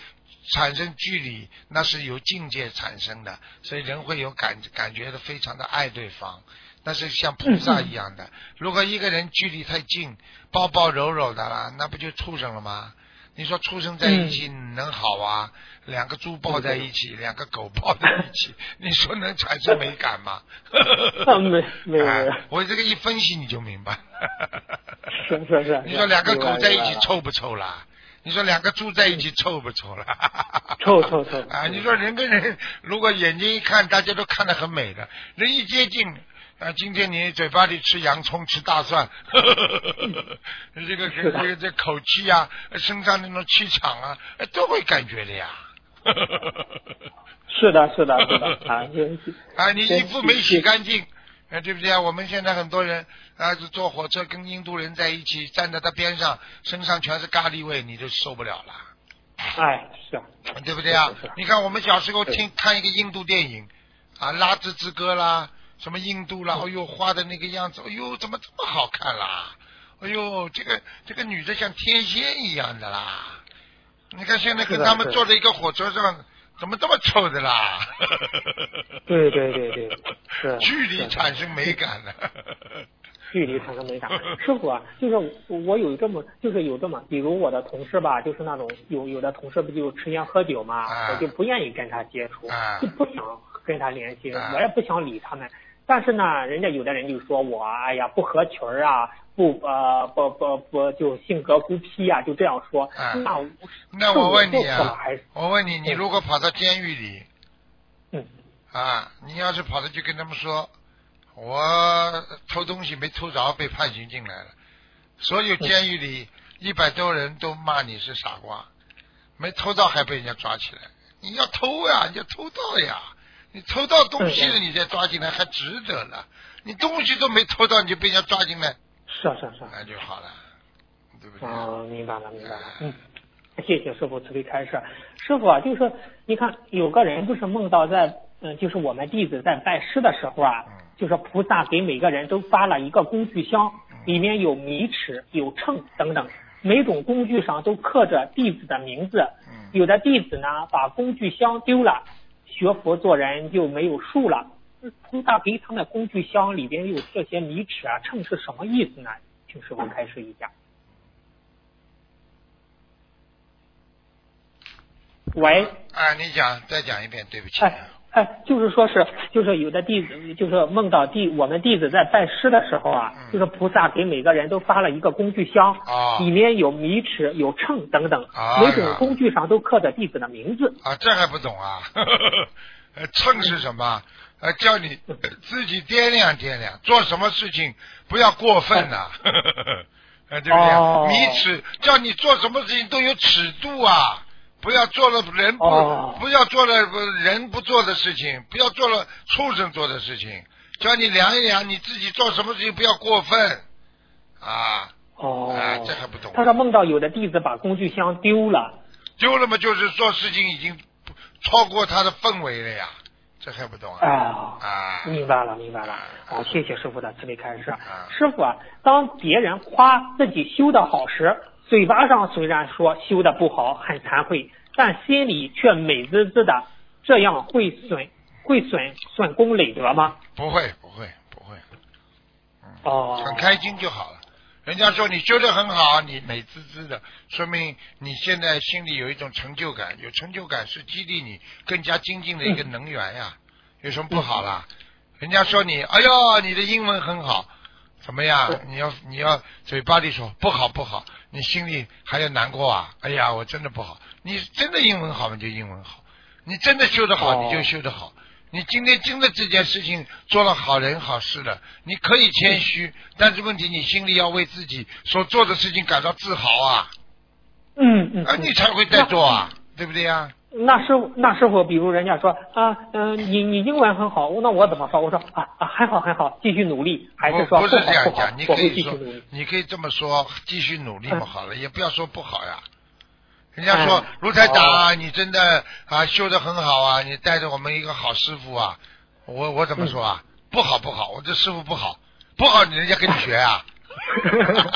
产生距离，那是由境界产生的，所以人会有感感觉的非常的爱对方，那是像菩萨一样的。如果一个人距离太近，抱抱揉揉的啦，那不就畜生了吗？你说畜生在一起能好啊？两个猪抱在一起，两个狗抱在一起，你说能产生美感吗？ 没没有、啊。 我这个一分析你就明白。 是是是。 你说两个狗在一起臭不臭啦？你说两个猪在一起臭不臭啦？ 臭臭臭。 啊，你说人跟人如果眼睛一看，大家都看得很美的，人一接近。啊，今天你嘴巴里吃洋葱吃大蒜，呵呵呵这个这个这口气啊，身上那种气场啊，都会感觉的呀。 是的，是的，是的啊！ 啊，你衣服没洗干净，啊，对不对啊？我们现在很多人啊，坐火车跟印度人在一起，站在他边上，身上全是咖喱味，你就受不了了。 哎，是， 对不对啊？你看我们小时候听看一个印度电影啊，《拉兹之歌》啦。什么印度啦，哎呦画的那个样子，哎呦怎么这么好看啦？哎呦这个这个女的像天仙一样的啦！你看现在跟他们坐在一个火车上，怎么这么丑的啦？ 对对对对，是距离产生美感了。 距离产生美感。师傅啊，就是我有这么就是有这么，比如我的同事吧，就是那种有有的同事不就吃烟喝酒嘛， 啊、 我就不愿意跟他接触， 啊、 就不想跟他联系， 啊、 我也不想理他们。但是呢，人家有的人就说我，哎呀，不合群啊，不呃不不不，就性格孤僻啊，就这样说。 啊、 那我那我问你啊， 我, 我问你，你如果跑到监狱里， 嗯， 啊，你要是跑到去跟他们说，我偷东西没偷着，被判刑进来了，所有监狱里一百多人都骂你是傻瓜，没偷到还被人家抓起来，你要偷呀，你要偷到呀。你偷到东西了，你再抓进来还值得了。你东西都没偷到，你就被人家抓进来， 是啊是啊是啊， 那就好了，对不对？ 哦，明白了明白了，嗯，谢谢师傅慈悲开示。师傅啊，就是说，你看有个人不是梦到在，嗯，就是我们弟子在拜师的时候啊， 嗯、 就是菩萨给每个人都发了一个工具箱，里面有米尺、有秤等等，每种工具上都刻着弟子的名字。 嗯、 有的弟子呢，把工具箱丢了。学佛做人就没有数了。菩萨给他们工具箱里边有这些米尺啊秤是什么意思呢？请师傅开示一下。喂， 啊，你讲，再讲一遍，对不起。 哎哎，就是说是，就是有的弟子，就是梦到弟我们弟子在拜师的时候啊， 嗯、 就是菩萨给每个人都发了一个工具箱， 哦、 里面有米尺、有秤等等， 哦、 每种工具上都刻着弟子的名字。 啊，这还不懂啊？呃，秤是什么？呃，叫你自己掂量掂量，做什么事情不要过分呐、啊，呃，对不对？ 哦、 米尺叫你做什么事情都有尺度啊。不要做了人不、 哦、 不要做了人不做的事情，不要做了畜生做的事情，叫你量一量，你自己做什么事情不要过分啊！ 哦， 啊，这还不懂。 他说梦到有的弟子把工具箱丢了， 丢了嘛，就是做事情已经超过他的氛围了呀，这还不懂啊？ 啊， 啊明白了，明白了。好、哦，谢谢师傅的慈悲开示。 啊、 师傅啊，当别人夸自己修的好时，嘴巴上虽然说修的不好，很惭愧，但心里却美滋滋的，这样会损会损损功累德吗？ 不会，不会，不会。嗯、 哦， 很开心就好了。人家说你修得很好，你美滋滋的，说明你现在心里有一种成就感，有成就感是激励你更加精进的一个能源呀。嗯、有什么不好啦？嗯、人家说你，哎呦，你的英文很好。怎么样？你要你要嘴巴里说不好不好，你心里还要难过啊！哎呀，我真的不好。你真的英文好嘛就英文好，你真的修得好你就修得好。你今天真的这件事情做了好人好事了，你可以谦虚，但是问题你心里要为自己所做的事情感到自豪啊。 嗯嗯。 啊，你才会再做啊，对不对呀？ 那师傅，那师傅，比如人家说啊，嗯、呃，你你英文很好，那我怎么说？我说啊啊，还好还好，继续努力，还是说不是这样讲？你可以说， 你可以这么说，继续努力嘛，好了，嗯、也不要说不好呀。人家说、嗯、卢台长啊，哦、你真的啊修得很好啊，你带着我们一个好师傅啊，我我怎么说啊？嗯、不好不好，我这师傅不好，不好，人家跟你学啊。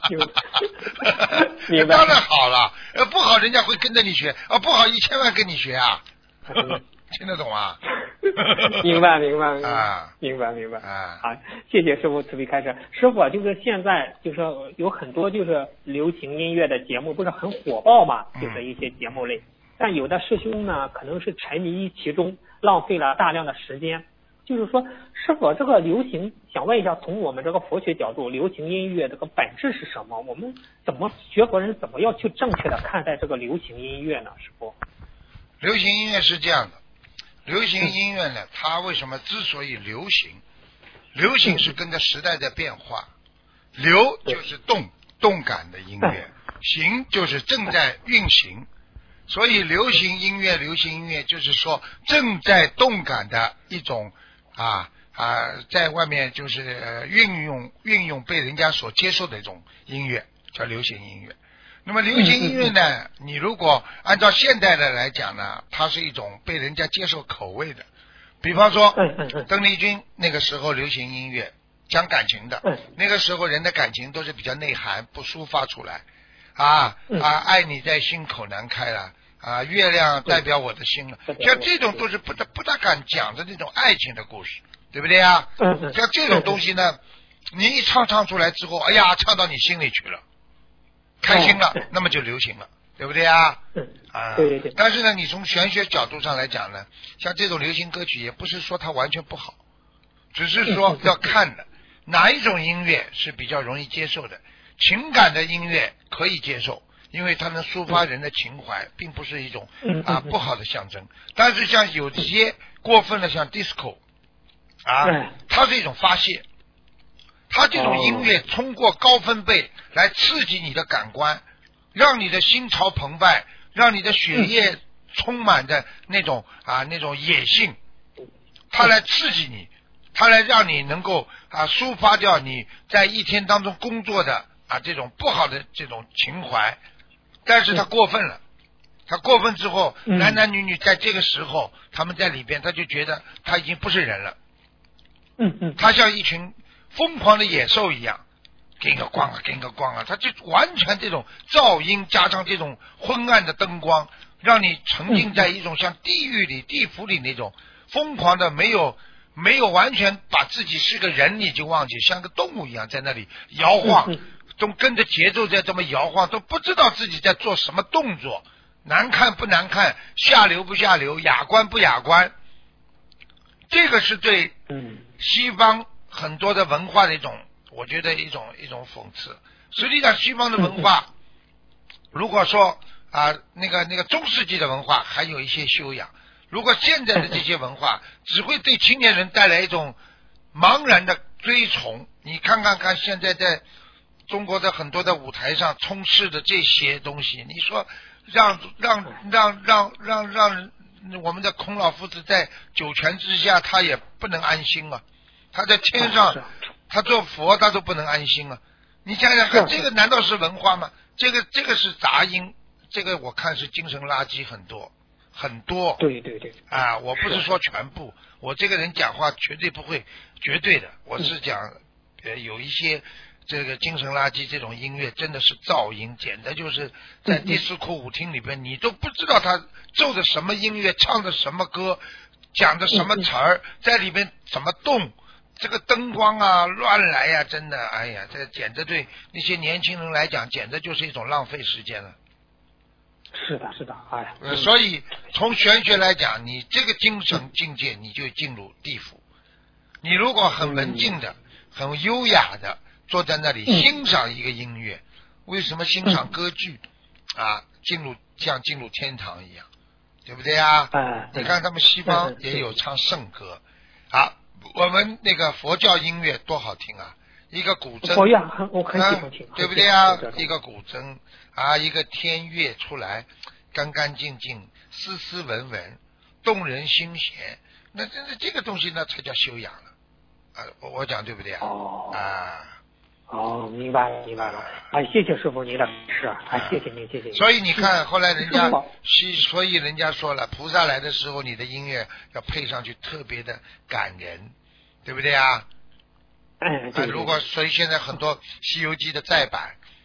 明白。 当然好了，呃，不好人家会跟着你学，啊，不好一千万跟你学啊，听得懂啊？ 明白明白啊， 明白明白啊！ 好，谢谢师傅慈悲开示。师傅就是现在就是有很多就是流行音乐的节目，不是很火爆嘛？就是一些节目类，但有的师兄呢，可能是沉迷于其中，浪费了大量的时间。就是说，师傅这个流行，想问一下，从我们这个佛学角度，流行音乐这个本质是什么？我们怎么学佛人怎么要去正确的看待这个流行音乐呢？师傅， 流行音乐是这样的。流行音乐呢，它为什么之所以流行？流行是跟着时代在变化，流就是动动感的音乐，行就是正在运行，所以流行音乐，流行音乐就是说正在动感的一种啊啊，在外面就是、呃、运用运用被人家所接受的一种音乐，叫流行音乐。那么流行音乐呢，你如果按照现代的来讲呢，它是一种被人家接受口味的。比方说邓丽君那个时候流行音乐讲感情的，那个时候人的感情都是比较内涵，不抒发出来啊啊，爱你在心口难开了啊，月亮代表我的心了，像这种都是不大不大敢讲的那种爱情的故事，对不对啊？像这种东西呢，你一唱唱出来之后，哎呀，唱到你心里去了，开心了，那么就流行了，对不对啊？啊， 对对对。 但是呢，你从玄学角度上来讲呢，像这种流行歌曲，也不是说它完全不好，只是说要看的哪一种音乐是比较容易接受的。情感的音乐可以接受，因为它能抒发人的情怀，并不是一种啊不好的象征。但是像有些过分的，像 disco 啊，它是一种发泄。它这种音乐通过高分贝来刺激你的感官，让你的心潮澎湃，让你的血液充满着那种啊那种野性，它来刺激你，它来让你能够啊抒发掉你在一天当中工作的啊这种不好的这种情怀。但是它过分了，它过分之后，男男女女在这个时候他们在里边，他就觉得他已经不是人了， 嗯嗯， 他像一群疯狂的野兽一样，给个光啊，给个光啊，它就完全这种噪音加上这种昏暗的灯光，让你沉浸在一种像地狱里、地府里那种疯狂的，没有没有完全把自己是个人已经忘记，像个动物一样在那里摇晃，都跟着节奏在这么摇晃，都不知道自己在做什么动作，难看不难看，下流不下流，雅观不雅观。这个是对西方很多的文化的一种，我觉得一种一种讽刺。实际上西方的文化，如果说啊那个那个中世纪的文化还有一些修养，如果现在的这些文化只会对青年人带来一种茫然的追崇。你看看看现在在中国的很多的舞台上充斥的这些东西，你说让让让让让让我们的孔老夫子在九泉之下他也不能安心啊，他在天上他做佛他都不能安心啊。你想想看，这个难道是文化吗？这个这个是杂音，这个我看是精神垃圾很多很多。 对对对啊，我不是说全部，我这个人讲话绝对不会绝对的，我是讲呃有一些这个精神垃圾，这种音乐真的是噪音，简直就是在迪斯科舞厅里边你都不知道他奏的什么音乐，唱的什么歌，讲的什么词儿，在里边怎么动，这个灯光啊乱来呀、啊，真的哎呀，这简直对那些年轻人来讲简直就是一种浪费时间了。 是的是的，哎、 呃、所以从玄学来讲，你这个精神境界你就进入地府。你如果很文静的、很优雅的坐在那里欣赏一个音乐，为什么欣赏歌剧啊进入像进入天堂一样，对不对啊？你看他们西方也有唱圣歌啊，我们那个佛教音乐多好听啊，一个古筝， 佛乐我很喜欢听、 啊、对不对啊？一个古筝啊，一个天乐出来，干干净净，斯斯文文，动人心弦，那真的这个东西呢才叫修养了啊！我我讲对不对啊？ 哦啊。 哦，明白了，明白了。哎，谢谢师傅您的是，哎，谢谢您，谢谢您。 所以你看，后来人家，所以人家说了，菩萨来的时候，你的音乐要配上去，特别的感人，对不对啊？ 哎，对。 如果所以现在很多《西游记》的再版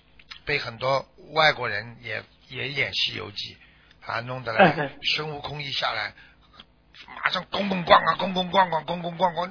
被很多外国人也也演《西游记》啊，弄得来孙悟空一下来，马上咣咣咣啊，咣咣咣咣，咣咣咣咣，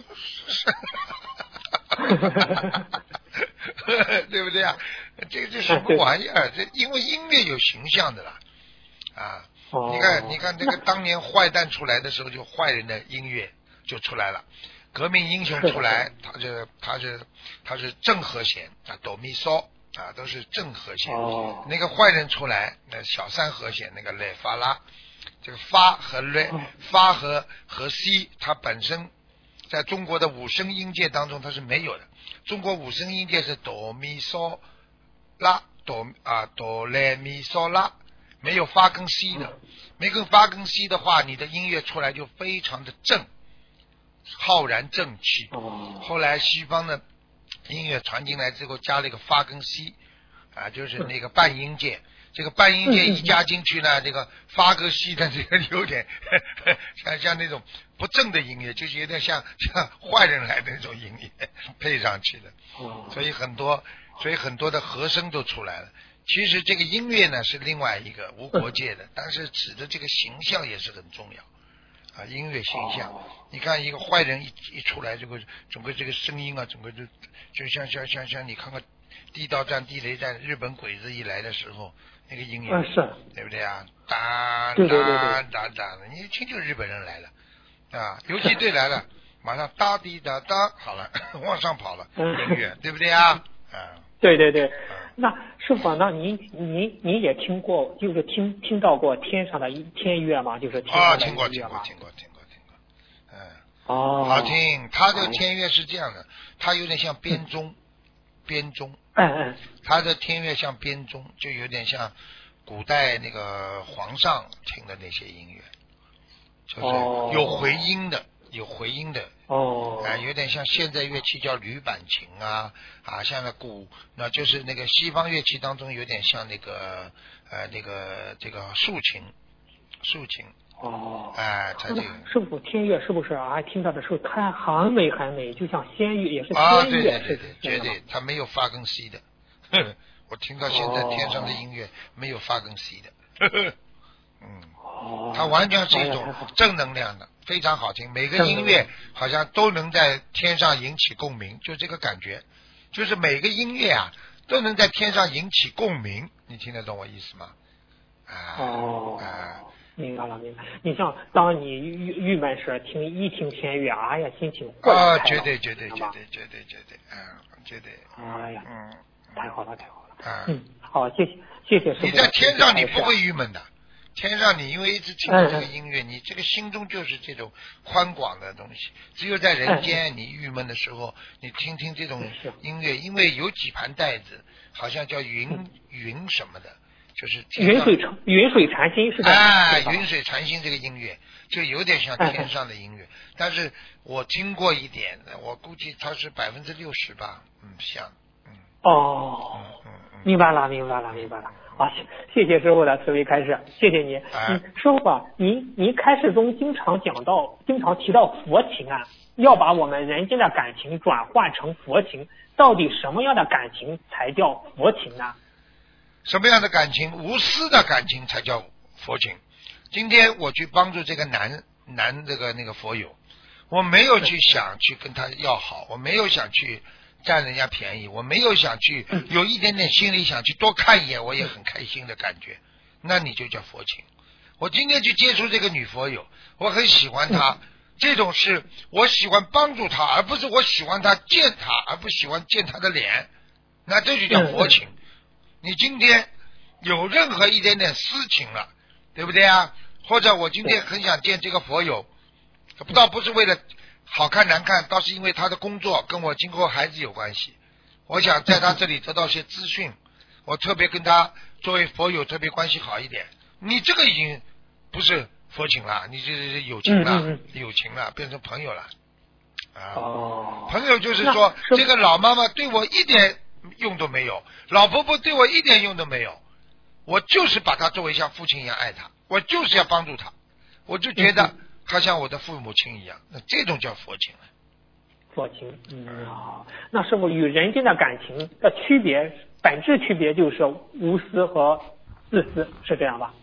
对不对啊？这个这什么玩意儿？这因为音乐有形象的啦，啊，你看你看这个当年坏蛋出来的时候，就坏人的音乐就出来了。革命英雄出来，他是他是他是正和弦啊，哆咪嗦啊，都是正和弦。 哦、 那个坏人出来，那小三和弦那个来发拉，这个发和来发和和 C， 它本身在中国的五声音阶当中它是没有的。中国五声音阶是哆咪嗦拉哆啊哆来咪嗦拉，没有发跟 C 的，没跟发跟 C 的话，你的音乐出来就非常的正。浩然正气。后来西方的音乐传进来之后，加了一个发跟 C 啊，就是那个半音阶。这个半音阶一加进去呢，这个发跟 C 的这个有点呵呵像像那种不正的音乐，就是有点像像坏人来的那种音乐配上去的。所以很多所以很多的和声都出来了。其实这个音乐呢是另外一个无国界的，但是指的这个形象也是很重要。啊，音乐形象，你看一个坏人一一出来，这个整个这个声音啊，整个就就像像像像你看看地道战、地雷战，日本鬼子一来的时候，那个音乐， 嗯、是， 对不对啊？哒哒哒哒，你一听就日本人来了啊！游击队来了，马上哒滴哒哒，好了，往上跑了，音乐，对不对啊？啊， 对对对。那师傅，那您您您也听过，就是听听到过天上的天乐吗？就是天上的音乐吗？啊，听过听过听过听过听过，嗯， 哦， 好听。它的天乐是这样的，它有点像编钟，编钟， 嗯嗯， 它的天乐像编钟，就有点像古代那个皇上听的那些音乐，就是有回音的。有回音的哦， 啊、呃，有点像现在乐器叫吕板琴啊啊，像那鼓，那就是那个西方乐器当中有点像那个呃那个这个竖琴，竖琴哦， 哎，它这个师傅天乐是不是啊？听到的时候看很美很美，就像仙乐也是仙乐， 啊，对对对对，绝对，它没有发跟 C 的，呵呵，我听到现在天上的音乐没有发跟 C 的，呵呵，嗯，它完全是一种正能量的。非常好听，每个音乐好像都能在天上引起共鸣，就这个感觉，就是每个音乐啊都能在天上引起共鸣，你听得懂我意思吗？啊， 哦， 啊， 明白了明白。你像当你郁郁闷时听一听天乐，哎呀，心情豁然开了， 绝对绝对绝对绝对绝对，嗯，绝对。 哎呀， 嗯， 太好了太好了。 啊、 嗯，好，谢谢谢谢师傅。 你在天上你不会郁闷的。天上你因为一直听到这个音乐，你这个心中就是这种宽广的东西。只有在人间你郁闷的时候，你听听这种音乐，因为有几盘带子，好像叫云云什么的，就是云水禅云水禅心是吧？ 哎，云水禅心这个音乐就有点像天上的音乐，但是我听过一点，我估计它是百分之六十吧，嗯，像，嗯， 哦， 嗯嗯嗯， 明白了明白了明白了。啊，谢谢师傅的慈悲开示，谢谢您。嗯，师傅啊，您您开示中经常讲到，经常提到佛情啊，要把我们人间的感情转换成佛情，到底什么样的感情才叫佛情呢？ 什么样的感情？无私的感情才叫佛情。今天我去帮助这个男男这个那个佛友，我没有去想去跟他要好，我没有想去占人家便宜，我没有想去有一点点心里想去多看一眼，我也很开心的感觉，那你就叫佛情。我今天去接触这个女佛友，我很喜欢她，这种是我喜欢帮助她，而不是我喜欢她见她，而不喜欢见她的脸，那这就叫佛情。你今天有任何一点点私情了，对不对啊？或者我今天很想见这个佛友，不倒不是为了好看难看，倒是因为他的工作跟我今后孩子有关系，我想在他这里得到些资讯，我特别跟他作为佛友特别关系好一点。你这个已经不是佛情了，你这是友情了， 嗯嗯嗯友情了，变成朋友了啊。 哦， 朋友就是说这个老妈妈对我一点用都没有，老婆婆对我一点用都没有，我就是把她作为像父亲一样爱她，我就是要帮助她，我就觉得她像我的父母亲一样，那这种叫佛情了。 佛情，嗯，好。那师傅与人间的感情的区别本质区别就是无私和自私，是这样吧？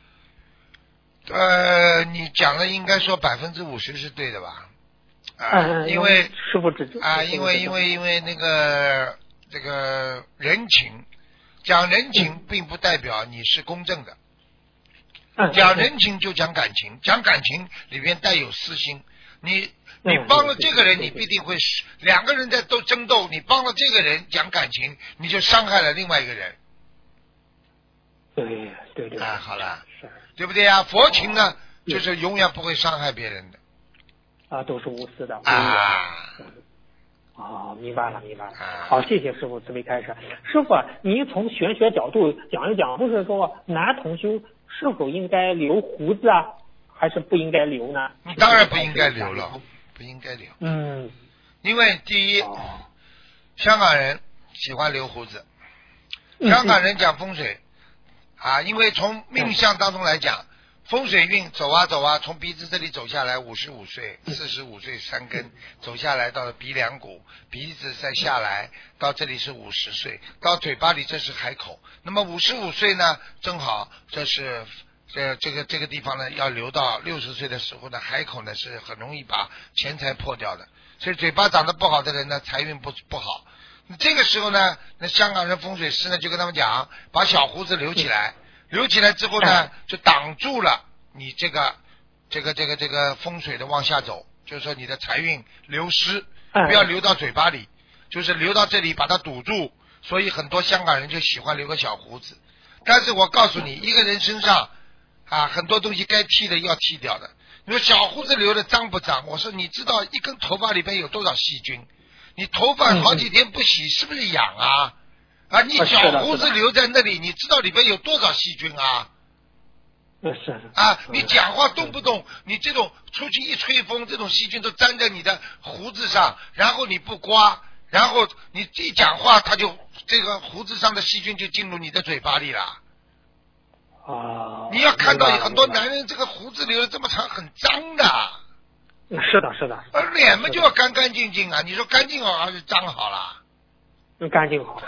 呃，你讲的应该说百分之五十是对的吧？啊、 嗯， 因为师傅指啊，因为因为因为那个这个人情，讲人情并不代表你是公正的。 嗯， 讲人情就讲感情，讲感情里面带有私心。你你帮了这个人，你必定会两个人在都争斗，你帮了这个人讲感情，你就伤害了另外一个人。 对对对。 啊，好了， 是， 对不对啊？佛情呢，就是永远不会伤害别人的。 啊，都是无私的。 啊。 哦，明白了，明白了。 啊、 好，谢谢师傅慈悲开示。师傅，您从玄学角度讲一讲，就是说男同修是否应该留胡子啊，还是不应该留呢？ 当然不应该留了，不应该留。 嗯， 因为第一， 哦、 香港人喜欢留胡子，香港人讲风水、嗯、啊，因为从命相当中来讲。嗯，风水运走啊走啊，从鼻子这里走下来，五十五岁、四十五岁三根走下来到了鼻梁骨，鼻子再下来到这里是五十岁，到嘴巴里这是海口。那么五十五岁呢，正好这是这这个这个地方呢，要留到六十岁的时候呢，海口呢是很容易把钱财破掉的。所以嘴巴长得不好的人呢，财运不不好。这个时候呢，那香港人风水师呢就跟他们讲，把小胡子留起来。留起来之后呢，就挡住了你这个这个这个这个风水的往下走，就是说你的财运流失，不要流到嘴巴里，就是流到这里把它堵住。所以很多香港人就喜欢留个小胡子。但是我告诉你，一个人身上啊，很多东西该剃的要剃掉的。你说小胡子留的脏不脏？我说你知道一根头发里边有多少细菌？你头发好几天不洗，是不是痒啊？啊，你小胡子留在那里，你知道里边有多少细菌啊？ 是啊，你讲话动不动，你这种出去一吹风，这种细菌都粘在你的胡子上，然后你不刮，然后你一讲话，它就这个胡子上的细菌就进入你的嘴巴里了。 啊， 你要看到很多男人这个胡子留的这么长，很脏的。 是的，是的。 而脸嘛就要干干净净啊！你说干净好还是脏好啦？ 干净好。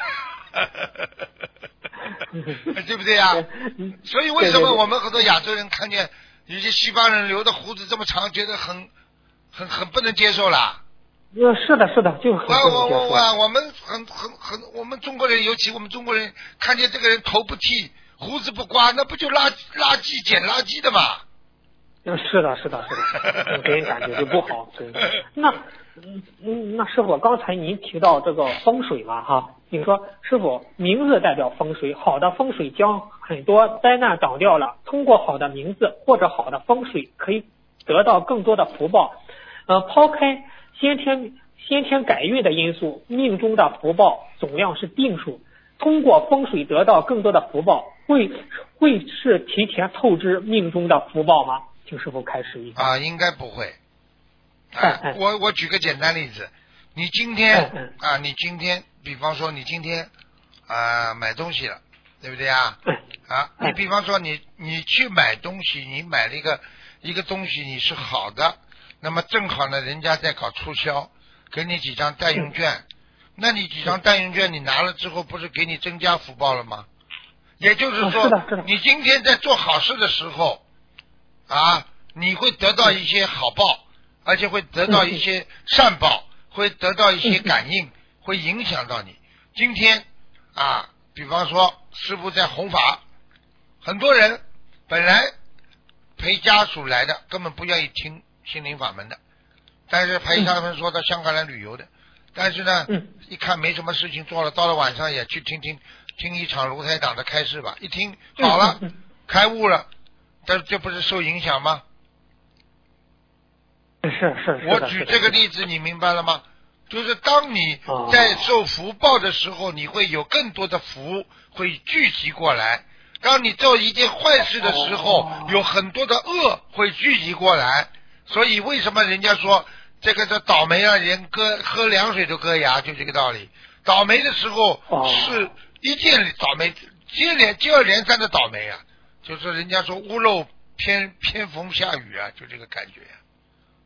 对不对呀、啊？所以为什么我们很多亚洲人看见有些西方人留的胡子这么长，觉得很很很不能接受啦？ 呃，是的，是的，就很不能接受。 我我我我们很很很，我们中国人，尤其我们中国人，看见这个人头不剃，胡子不刮，那不就垃垃圾捡垃圾的嘛？ 是的，是的，是的，给人感觉就不好。对，那嗯嗯，那师傅，刚才您提到这个风水嘛，哈，你说师傅名字代表风水，好的风水将很多灾难挡掉了，通过好的名字或者好的风水可以得到更多的福报。呃，抛开先天先天改运的因素，命中的福报总量是定数。通过风水得到更多的福报，会会是提前透支命中的福报吗？请师傅开示一下。 啊，应该不会。啊、 哎哎、 我我举个简单例子，你今天、 哎哎、 啊，你今天，比方说你今天啊买东西了，对不对啊？ 哎、 啊，你比方说你你去买东西，你买了一个一个东西，你是好的，那么正好呢，人家在搞促销，给你几张代用券，嗯、那你几张代用券你拿了之后，不是给你增加福报了吗？也就是说， 哦、是的是的你今天在做好事的时候。啊，你会得到一些好报，而且会得到一些善报，会得到一些感应，会影响到你。今天啊，比方说师父在弘法，很多人本来陪家属来的，根本不愿意听心灵法门的，但是陪他们说到香港来旅游的，但是呢，一看没什么事情做了，到了晚上也去听听听一场卢台长的开示吧，一听好了，开悟了。但这不是受影响吗？ 是是是。 我举这个例子，你明白了吗？就是当你在受福报的时候，你会有更多的福会聚集过来；当你做一件坏事的时候，有很多的恶会聚集过来。所以为什么人家说这个叫倒霉啊，人割喝凉水都割牙，就这个道理。倒霉的时候是一件倒霉，接连接二连三的倒霉啊。就是人家说屋漏偏偏逢下雨啊，就这个感觉。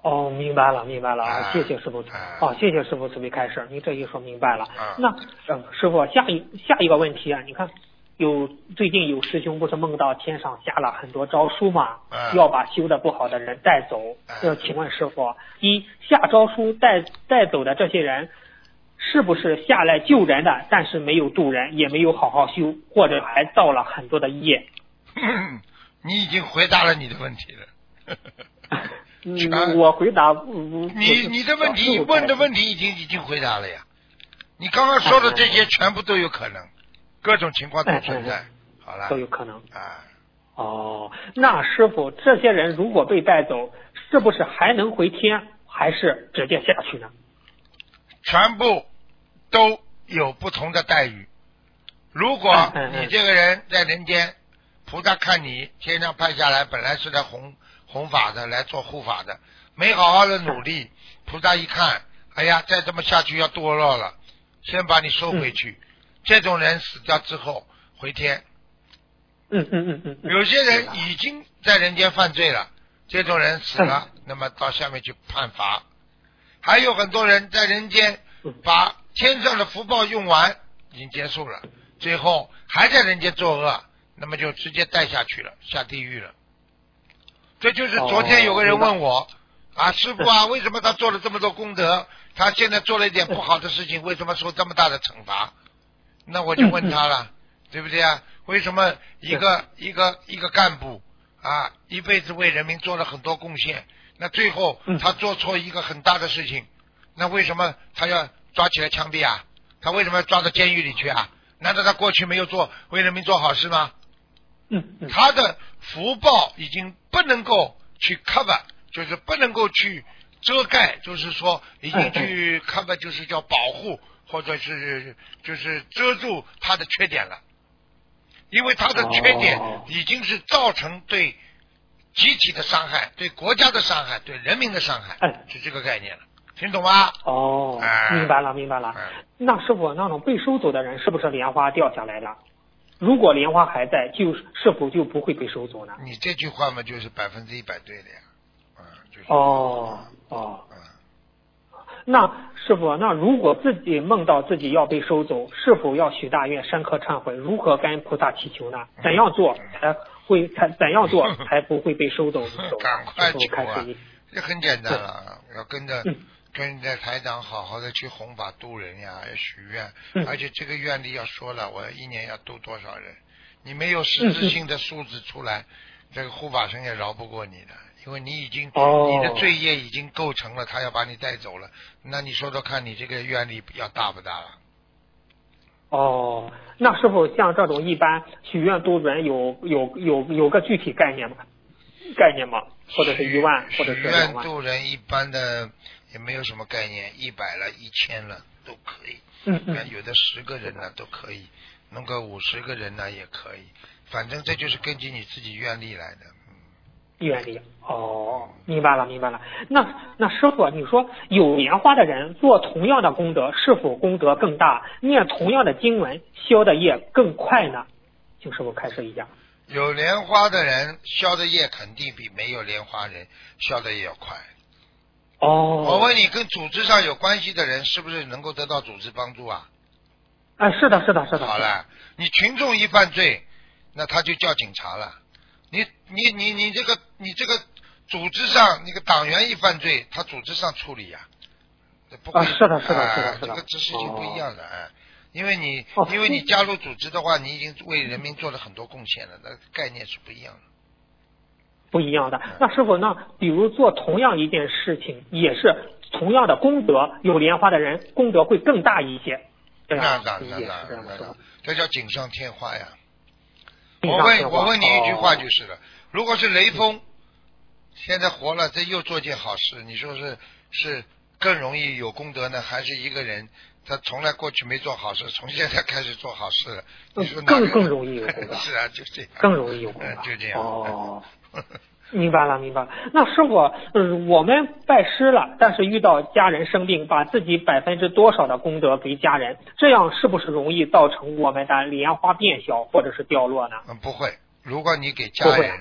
哦，明白了，明白了， 啊、 谢谢师傅。 啊、 哦，谢谢师傅慈悲开示，您这一说明白了。 啊、 那嗯，师傅下一下一个问题啊，你看有最近有师兄不是梦到天上下了很多诏书嘛， 啊、 要把修的不好的人带走。 啊、 要请问师傅，一下诏书带带走的这些人，是不是下来救人的，但是没有渡人，也没有好好修，或者还造了很多的业？ 你已经回答了你的问题了。 嗯，我回答，嗯、 你你的问题问的问题已经已经回答了呀。你刚刚说的这些全部都有可能，各种情况都存在。好了， 都有可能啊。 哦，那师傅，这些人如果被带走，是不是还能回天，还是直接下去呢？ 全部都有不同的待遇。如果你这个人在人间，菩萨看你天上派下来，本来是来弘弘法的，来做护法的，没好好的努力，菩萨一看，哎呀，再这么下去要堕落了，先把你收回去。嗯、这种人死掉之后回天。 嗯嗯嗯嗯。 有些人已经在人间犯罪了，这种人死了，嗯、那么到下面去判罚。还有很多人在人间把天上的福报用完，已经结束了，最后还在人间作恶，那么就直接带下去了，下地狱了。这就是昨天有个人问我、哦、啊，师父啊，为什么他做了这么多功德，他现在做了一点不好的事情，为什么受这么大的惩罚？那我就问他了，对不对啊？为什么一个一个一个干部啊，一辈子为人民做了很多贡献，那最后他做错一个很大的事情，那为什么他要抓起来枪毙啊？他为什么要抓到监狱里去啊？难道他过去没有做为人民做好事吗？ 嗯， 他的福报已经不能够去 cover， 就是不能够去遮盖，就是说已经去 cover， 就是叫保护，或者是就是遮住他的缺点了。因为他的缺点已经是造成对集体的伤害，对国家的伤害，对人民的伤害，是这个概念了，听懂吗？ 哦， 哎、 明白了明白了、 哎。 那师傅，那种被收走的人是不是莲花掉下来了？如果莲花还在，就是否就不会被收走呢？ 你这句话嘛，就是百分之一百对的呀。嗯，就是。 哦哦。 嗯。 那师傅，那如果自己梦到自己要被收走，是否要许大愿、深刻忏悔？如何跟菩萨祈求呢？怎样做才会才怎样做才不会被收走？ 赶快求啊！ 这很简单了，要跟着。嗯跟着台长好好的去弘法度人呀，要许愿、嗯，而且这个愿力要说了，我一年要度多少人，你没有实质性的数字出来，嗯、这个护法神也饶不过你的，因为你已经、哦、你的罪业已经构成了，他要把你带走了，那你说说看你这个愿力要大不大了？ 哦，那师傅像这种一般许愿度人有有有有个具体概念吗？概念吗？或者是一万，或者是两万？ 许愿度人一般的。也没有什么概念，一百了一千了都可以， 嗯嗯， 有的十个人呢都可以，弄个五十个人呢也可以，反正这就是根据你自己愿力来的。嗯， 愿力哦，明白了明白了。那那师傅，你说有莲花的人做同样的功德，是否功德更大？念同样的经文，消的业更快呢？请师傅开示一下。 有莲花的人消的业肯定比没有莲花人消的业要快。 哦， 我问你，跟组织上有关系的人是不是能够得到组织帮助啊？ 哎，是的，是的，是的。 好了，你群众一犯罪，那他就叫警察了。你你你你这个你这个组织上那个党员一犯罪，他组织上处理呀、啊。不啊，是的，是的，是的，是的。 这个事情不一样的哎、哦，因为你、哦、因为你加入组织的话，你已经为人民做了很多贡献了，那概念是不一样的。 不一样的，那师傅，那比如做同样一件事情，也是同样的功德，有莲花的人功德会更大一些。 那当然了，这叫锦上添花呀。我问我问你一句话就是了，哦、如果是雷锋、嗯、现在活了，这又做件好事，你说是是更容易有功德呢，还是一个人他从来过去没做好事，从现在开始做好事了？你说更更容易有功德？ 是啊，就这样， 更容易有功德， 嗯、就这样。 哦。明白了，明白了。那师傅，嗯，我们拜师了，但是遇到家人生病，把自己百分之多少的功德给家人，这样是不是容易造成我们的莲花变小或者是掉落呢？ 嗯，不会。如果你给家人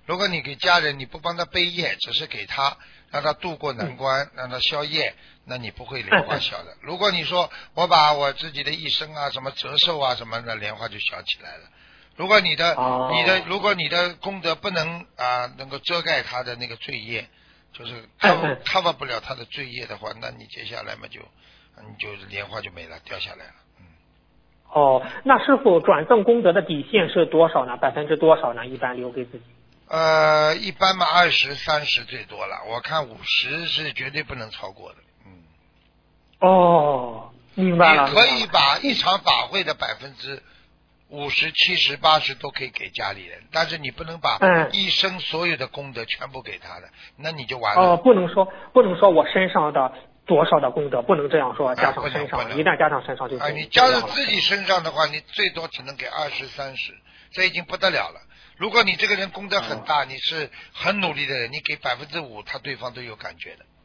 如果你给家人你不帮他背业，只是给他让他渡过难关，让他消业，那你不会莲花消的。如果你说我把我自己的一生啊什么折寿啊什么的，莲花就消起来了。如果你的、哦、你的如果你的功德不能啊能够遮盖他的那个罪业，就是 cover cover 不了他的罪业的话，那你接下来嘛就你就莲花就没了，掉下来了。嗯。 哦，那师傅转赠功德的底线是多少呢？百分之多少呢？一般留给自己？ 呃，一般嘛，二十、三十最多了。我看五十是绝对不能超过的。嗯。 哦，明白了。 你可以把一场法会的百分之五十、七十、八十都可以给家里人，但是你不能把一生所有的功德全部给他的，那你就完了。 哦，不能说不能说我身上的多少的功德，不能这样说，加上身上，啊、一旦加上身上就。 啊，你加上自己身上的话，你最多只能给二十、三十，这已经不得了了。如果你这个人功德很大，你是很努力的人，你给百分之五，他对方都有感觉的。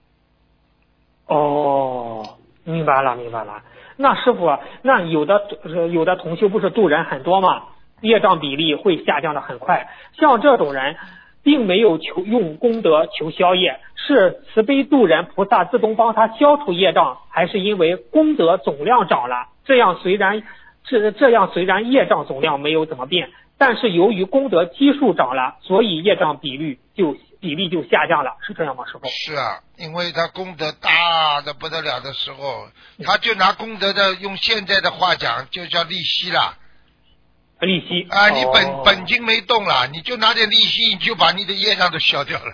哦，明白了，明白了。那师傅，那有的有的同修不是度人很多嘛，业障比例会下降的很快。像这种人，并没有求用功德求消业，是慈悲度人菩萨自动帮他消除业障，还是因为功德总量涨了？这样虽然这这样虽然业障总量没有怎么变，但是由于功德基数涨了，所以业障比率就比例就下降了，是这样吗，师傅？ 是啊，因为他功德大的不得了的时候，他就拿功德的，用现在的话讲，就叫利息了。 利息啊，你本、 哦、 本金没动了，你就拿点利息，你就把你的业障都消掉了。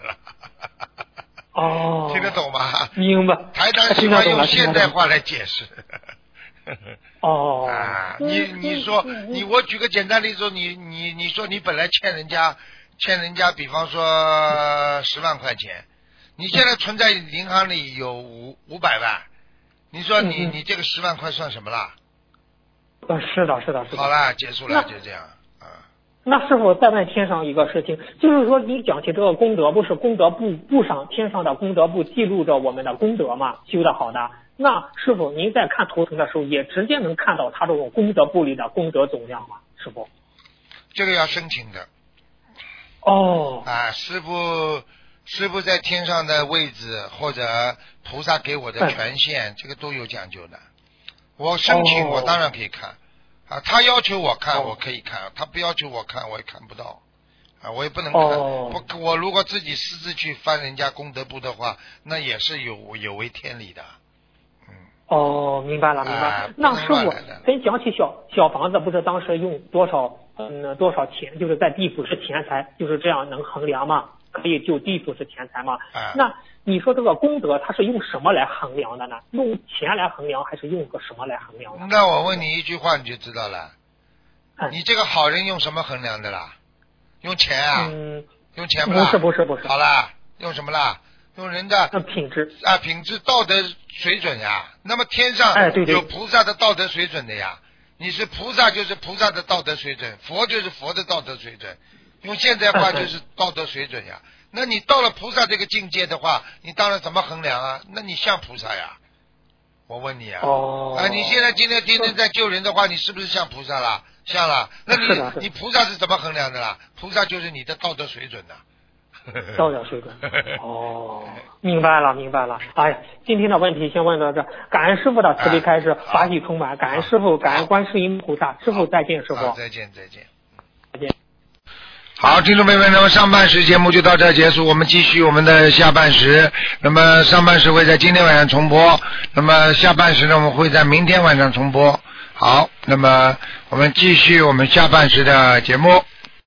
哦， 听得懂吗？ 明白。 台长喜欢用现代话来解释。 哦， 啊，你你说你我举个简单例子，你你你说你本来欠人家欠人家，比方说十万块钱，你现在存在银行里有五五百万，你说你、嗯、你这个十万块算什么啦？ 呃，是的，是的，是的。 好了，结束了，就这样。啊。 那师傅再问天上一个事情，就是说你讲起这个功德，不是功德簿簿上天上的功德簿记录着我们的功德嘛，修的好的。那师傅您在看图腾的时候，也直接能看到他这种功德簿里的功德总量吗？师傅？ 这个要申请的。 哦。 啊，师傅，师傅在天上的位置或者菩萨给我的权限，嗯、这个都有讲究的。我申请，我当然可以看。啊，他要求我看，我可以看；他不要求我看，我也看不到。啊，我也不能看。 哦、 不，我如果自己私自去翻人家功德簿的话，那也是有有违天理的。嗯。 哦，明白了，明白了。 啊、 那师傅，咱讲起小小房子，不是当时用多少嗯多少钱，就是在地府是钱财，就是这样能衡量吗？可以就地府是钱财吗？ 啊、 那你说这个功德它是用什么来衡量的呢？用钱来衡量，还是用个什么来衡量的？ 那我问你一句话你就知道了。 嗯、 你这个好人用什么衡量的啦？用钱啊？ 嗯， 用钱不啦？ 不是不是不是。 好啦，用什么啦？用人的品质啊，品质道德水准呀。那么天上有菩萨的道德水准的呀。你是菩萨就是菩萨的道德水准，佛就是佛的道德水准。用现代话就是道德水准呀。那你到了菩萨这个境界的话，你当然怎么衡量啊？那你像菩萨呀？我问你啊。 哦。 啊，你现在今天天天在救人的话，你是不是像菩萨啦？像了。那你你菩萨是怎么衡量的啦？菩萨就是你的道德水准呐。 道德水准。哦，明白了，明白了。哎呀，今天的问题先问到这，感恩师傅的慈悲开示，法喜充满，感恩师傅，感恩观世音菩萨。师傅再见，师傅。 再见，再见。 再见。 好，听众朋友们，那么上半时节目就到这结束，我们继续我们的下半时。那么上半时会在今天晚上重播，那么下半时呢，我们会在明天晚上重播。好，那么我们继续我们下半时的节目。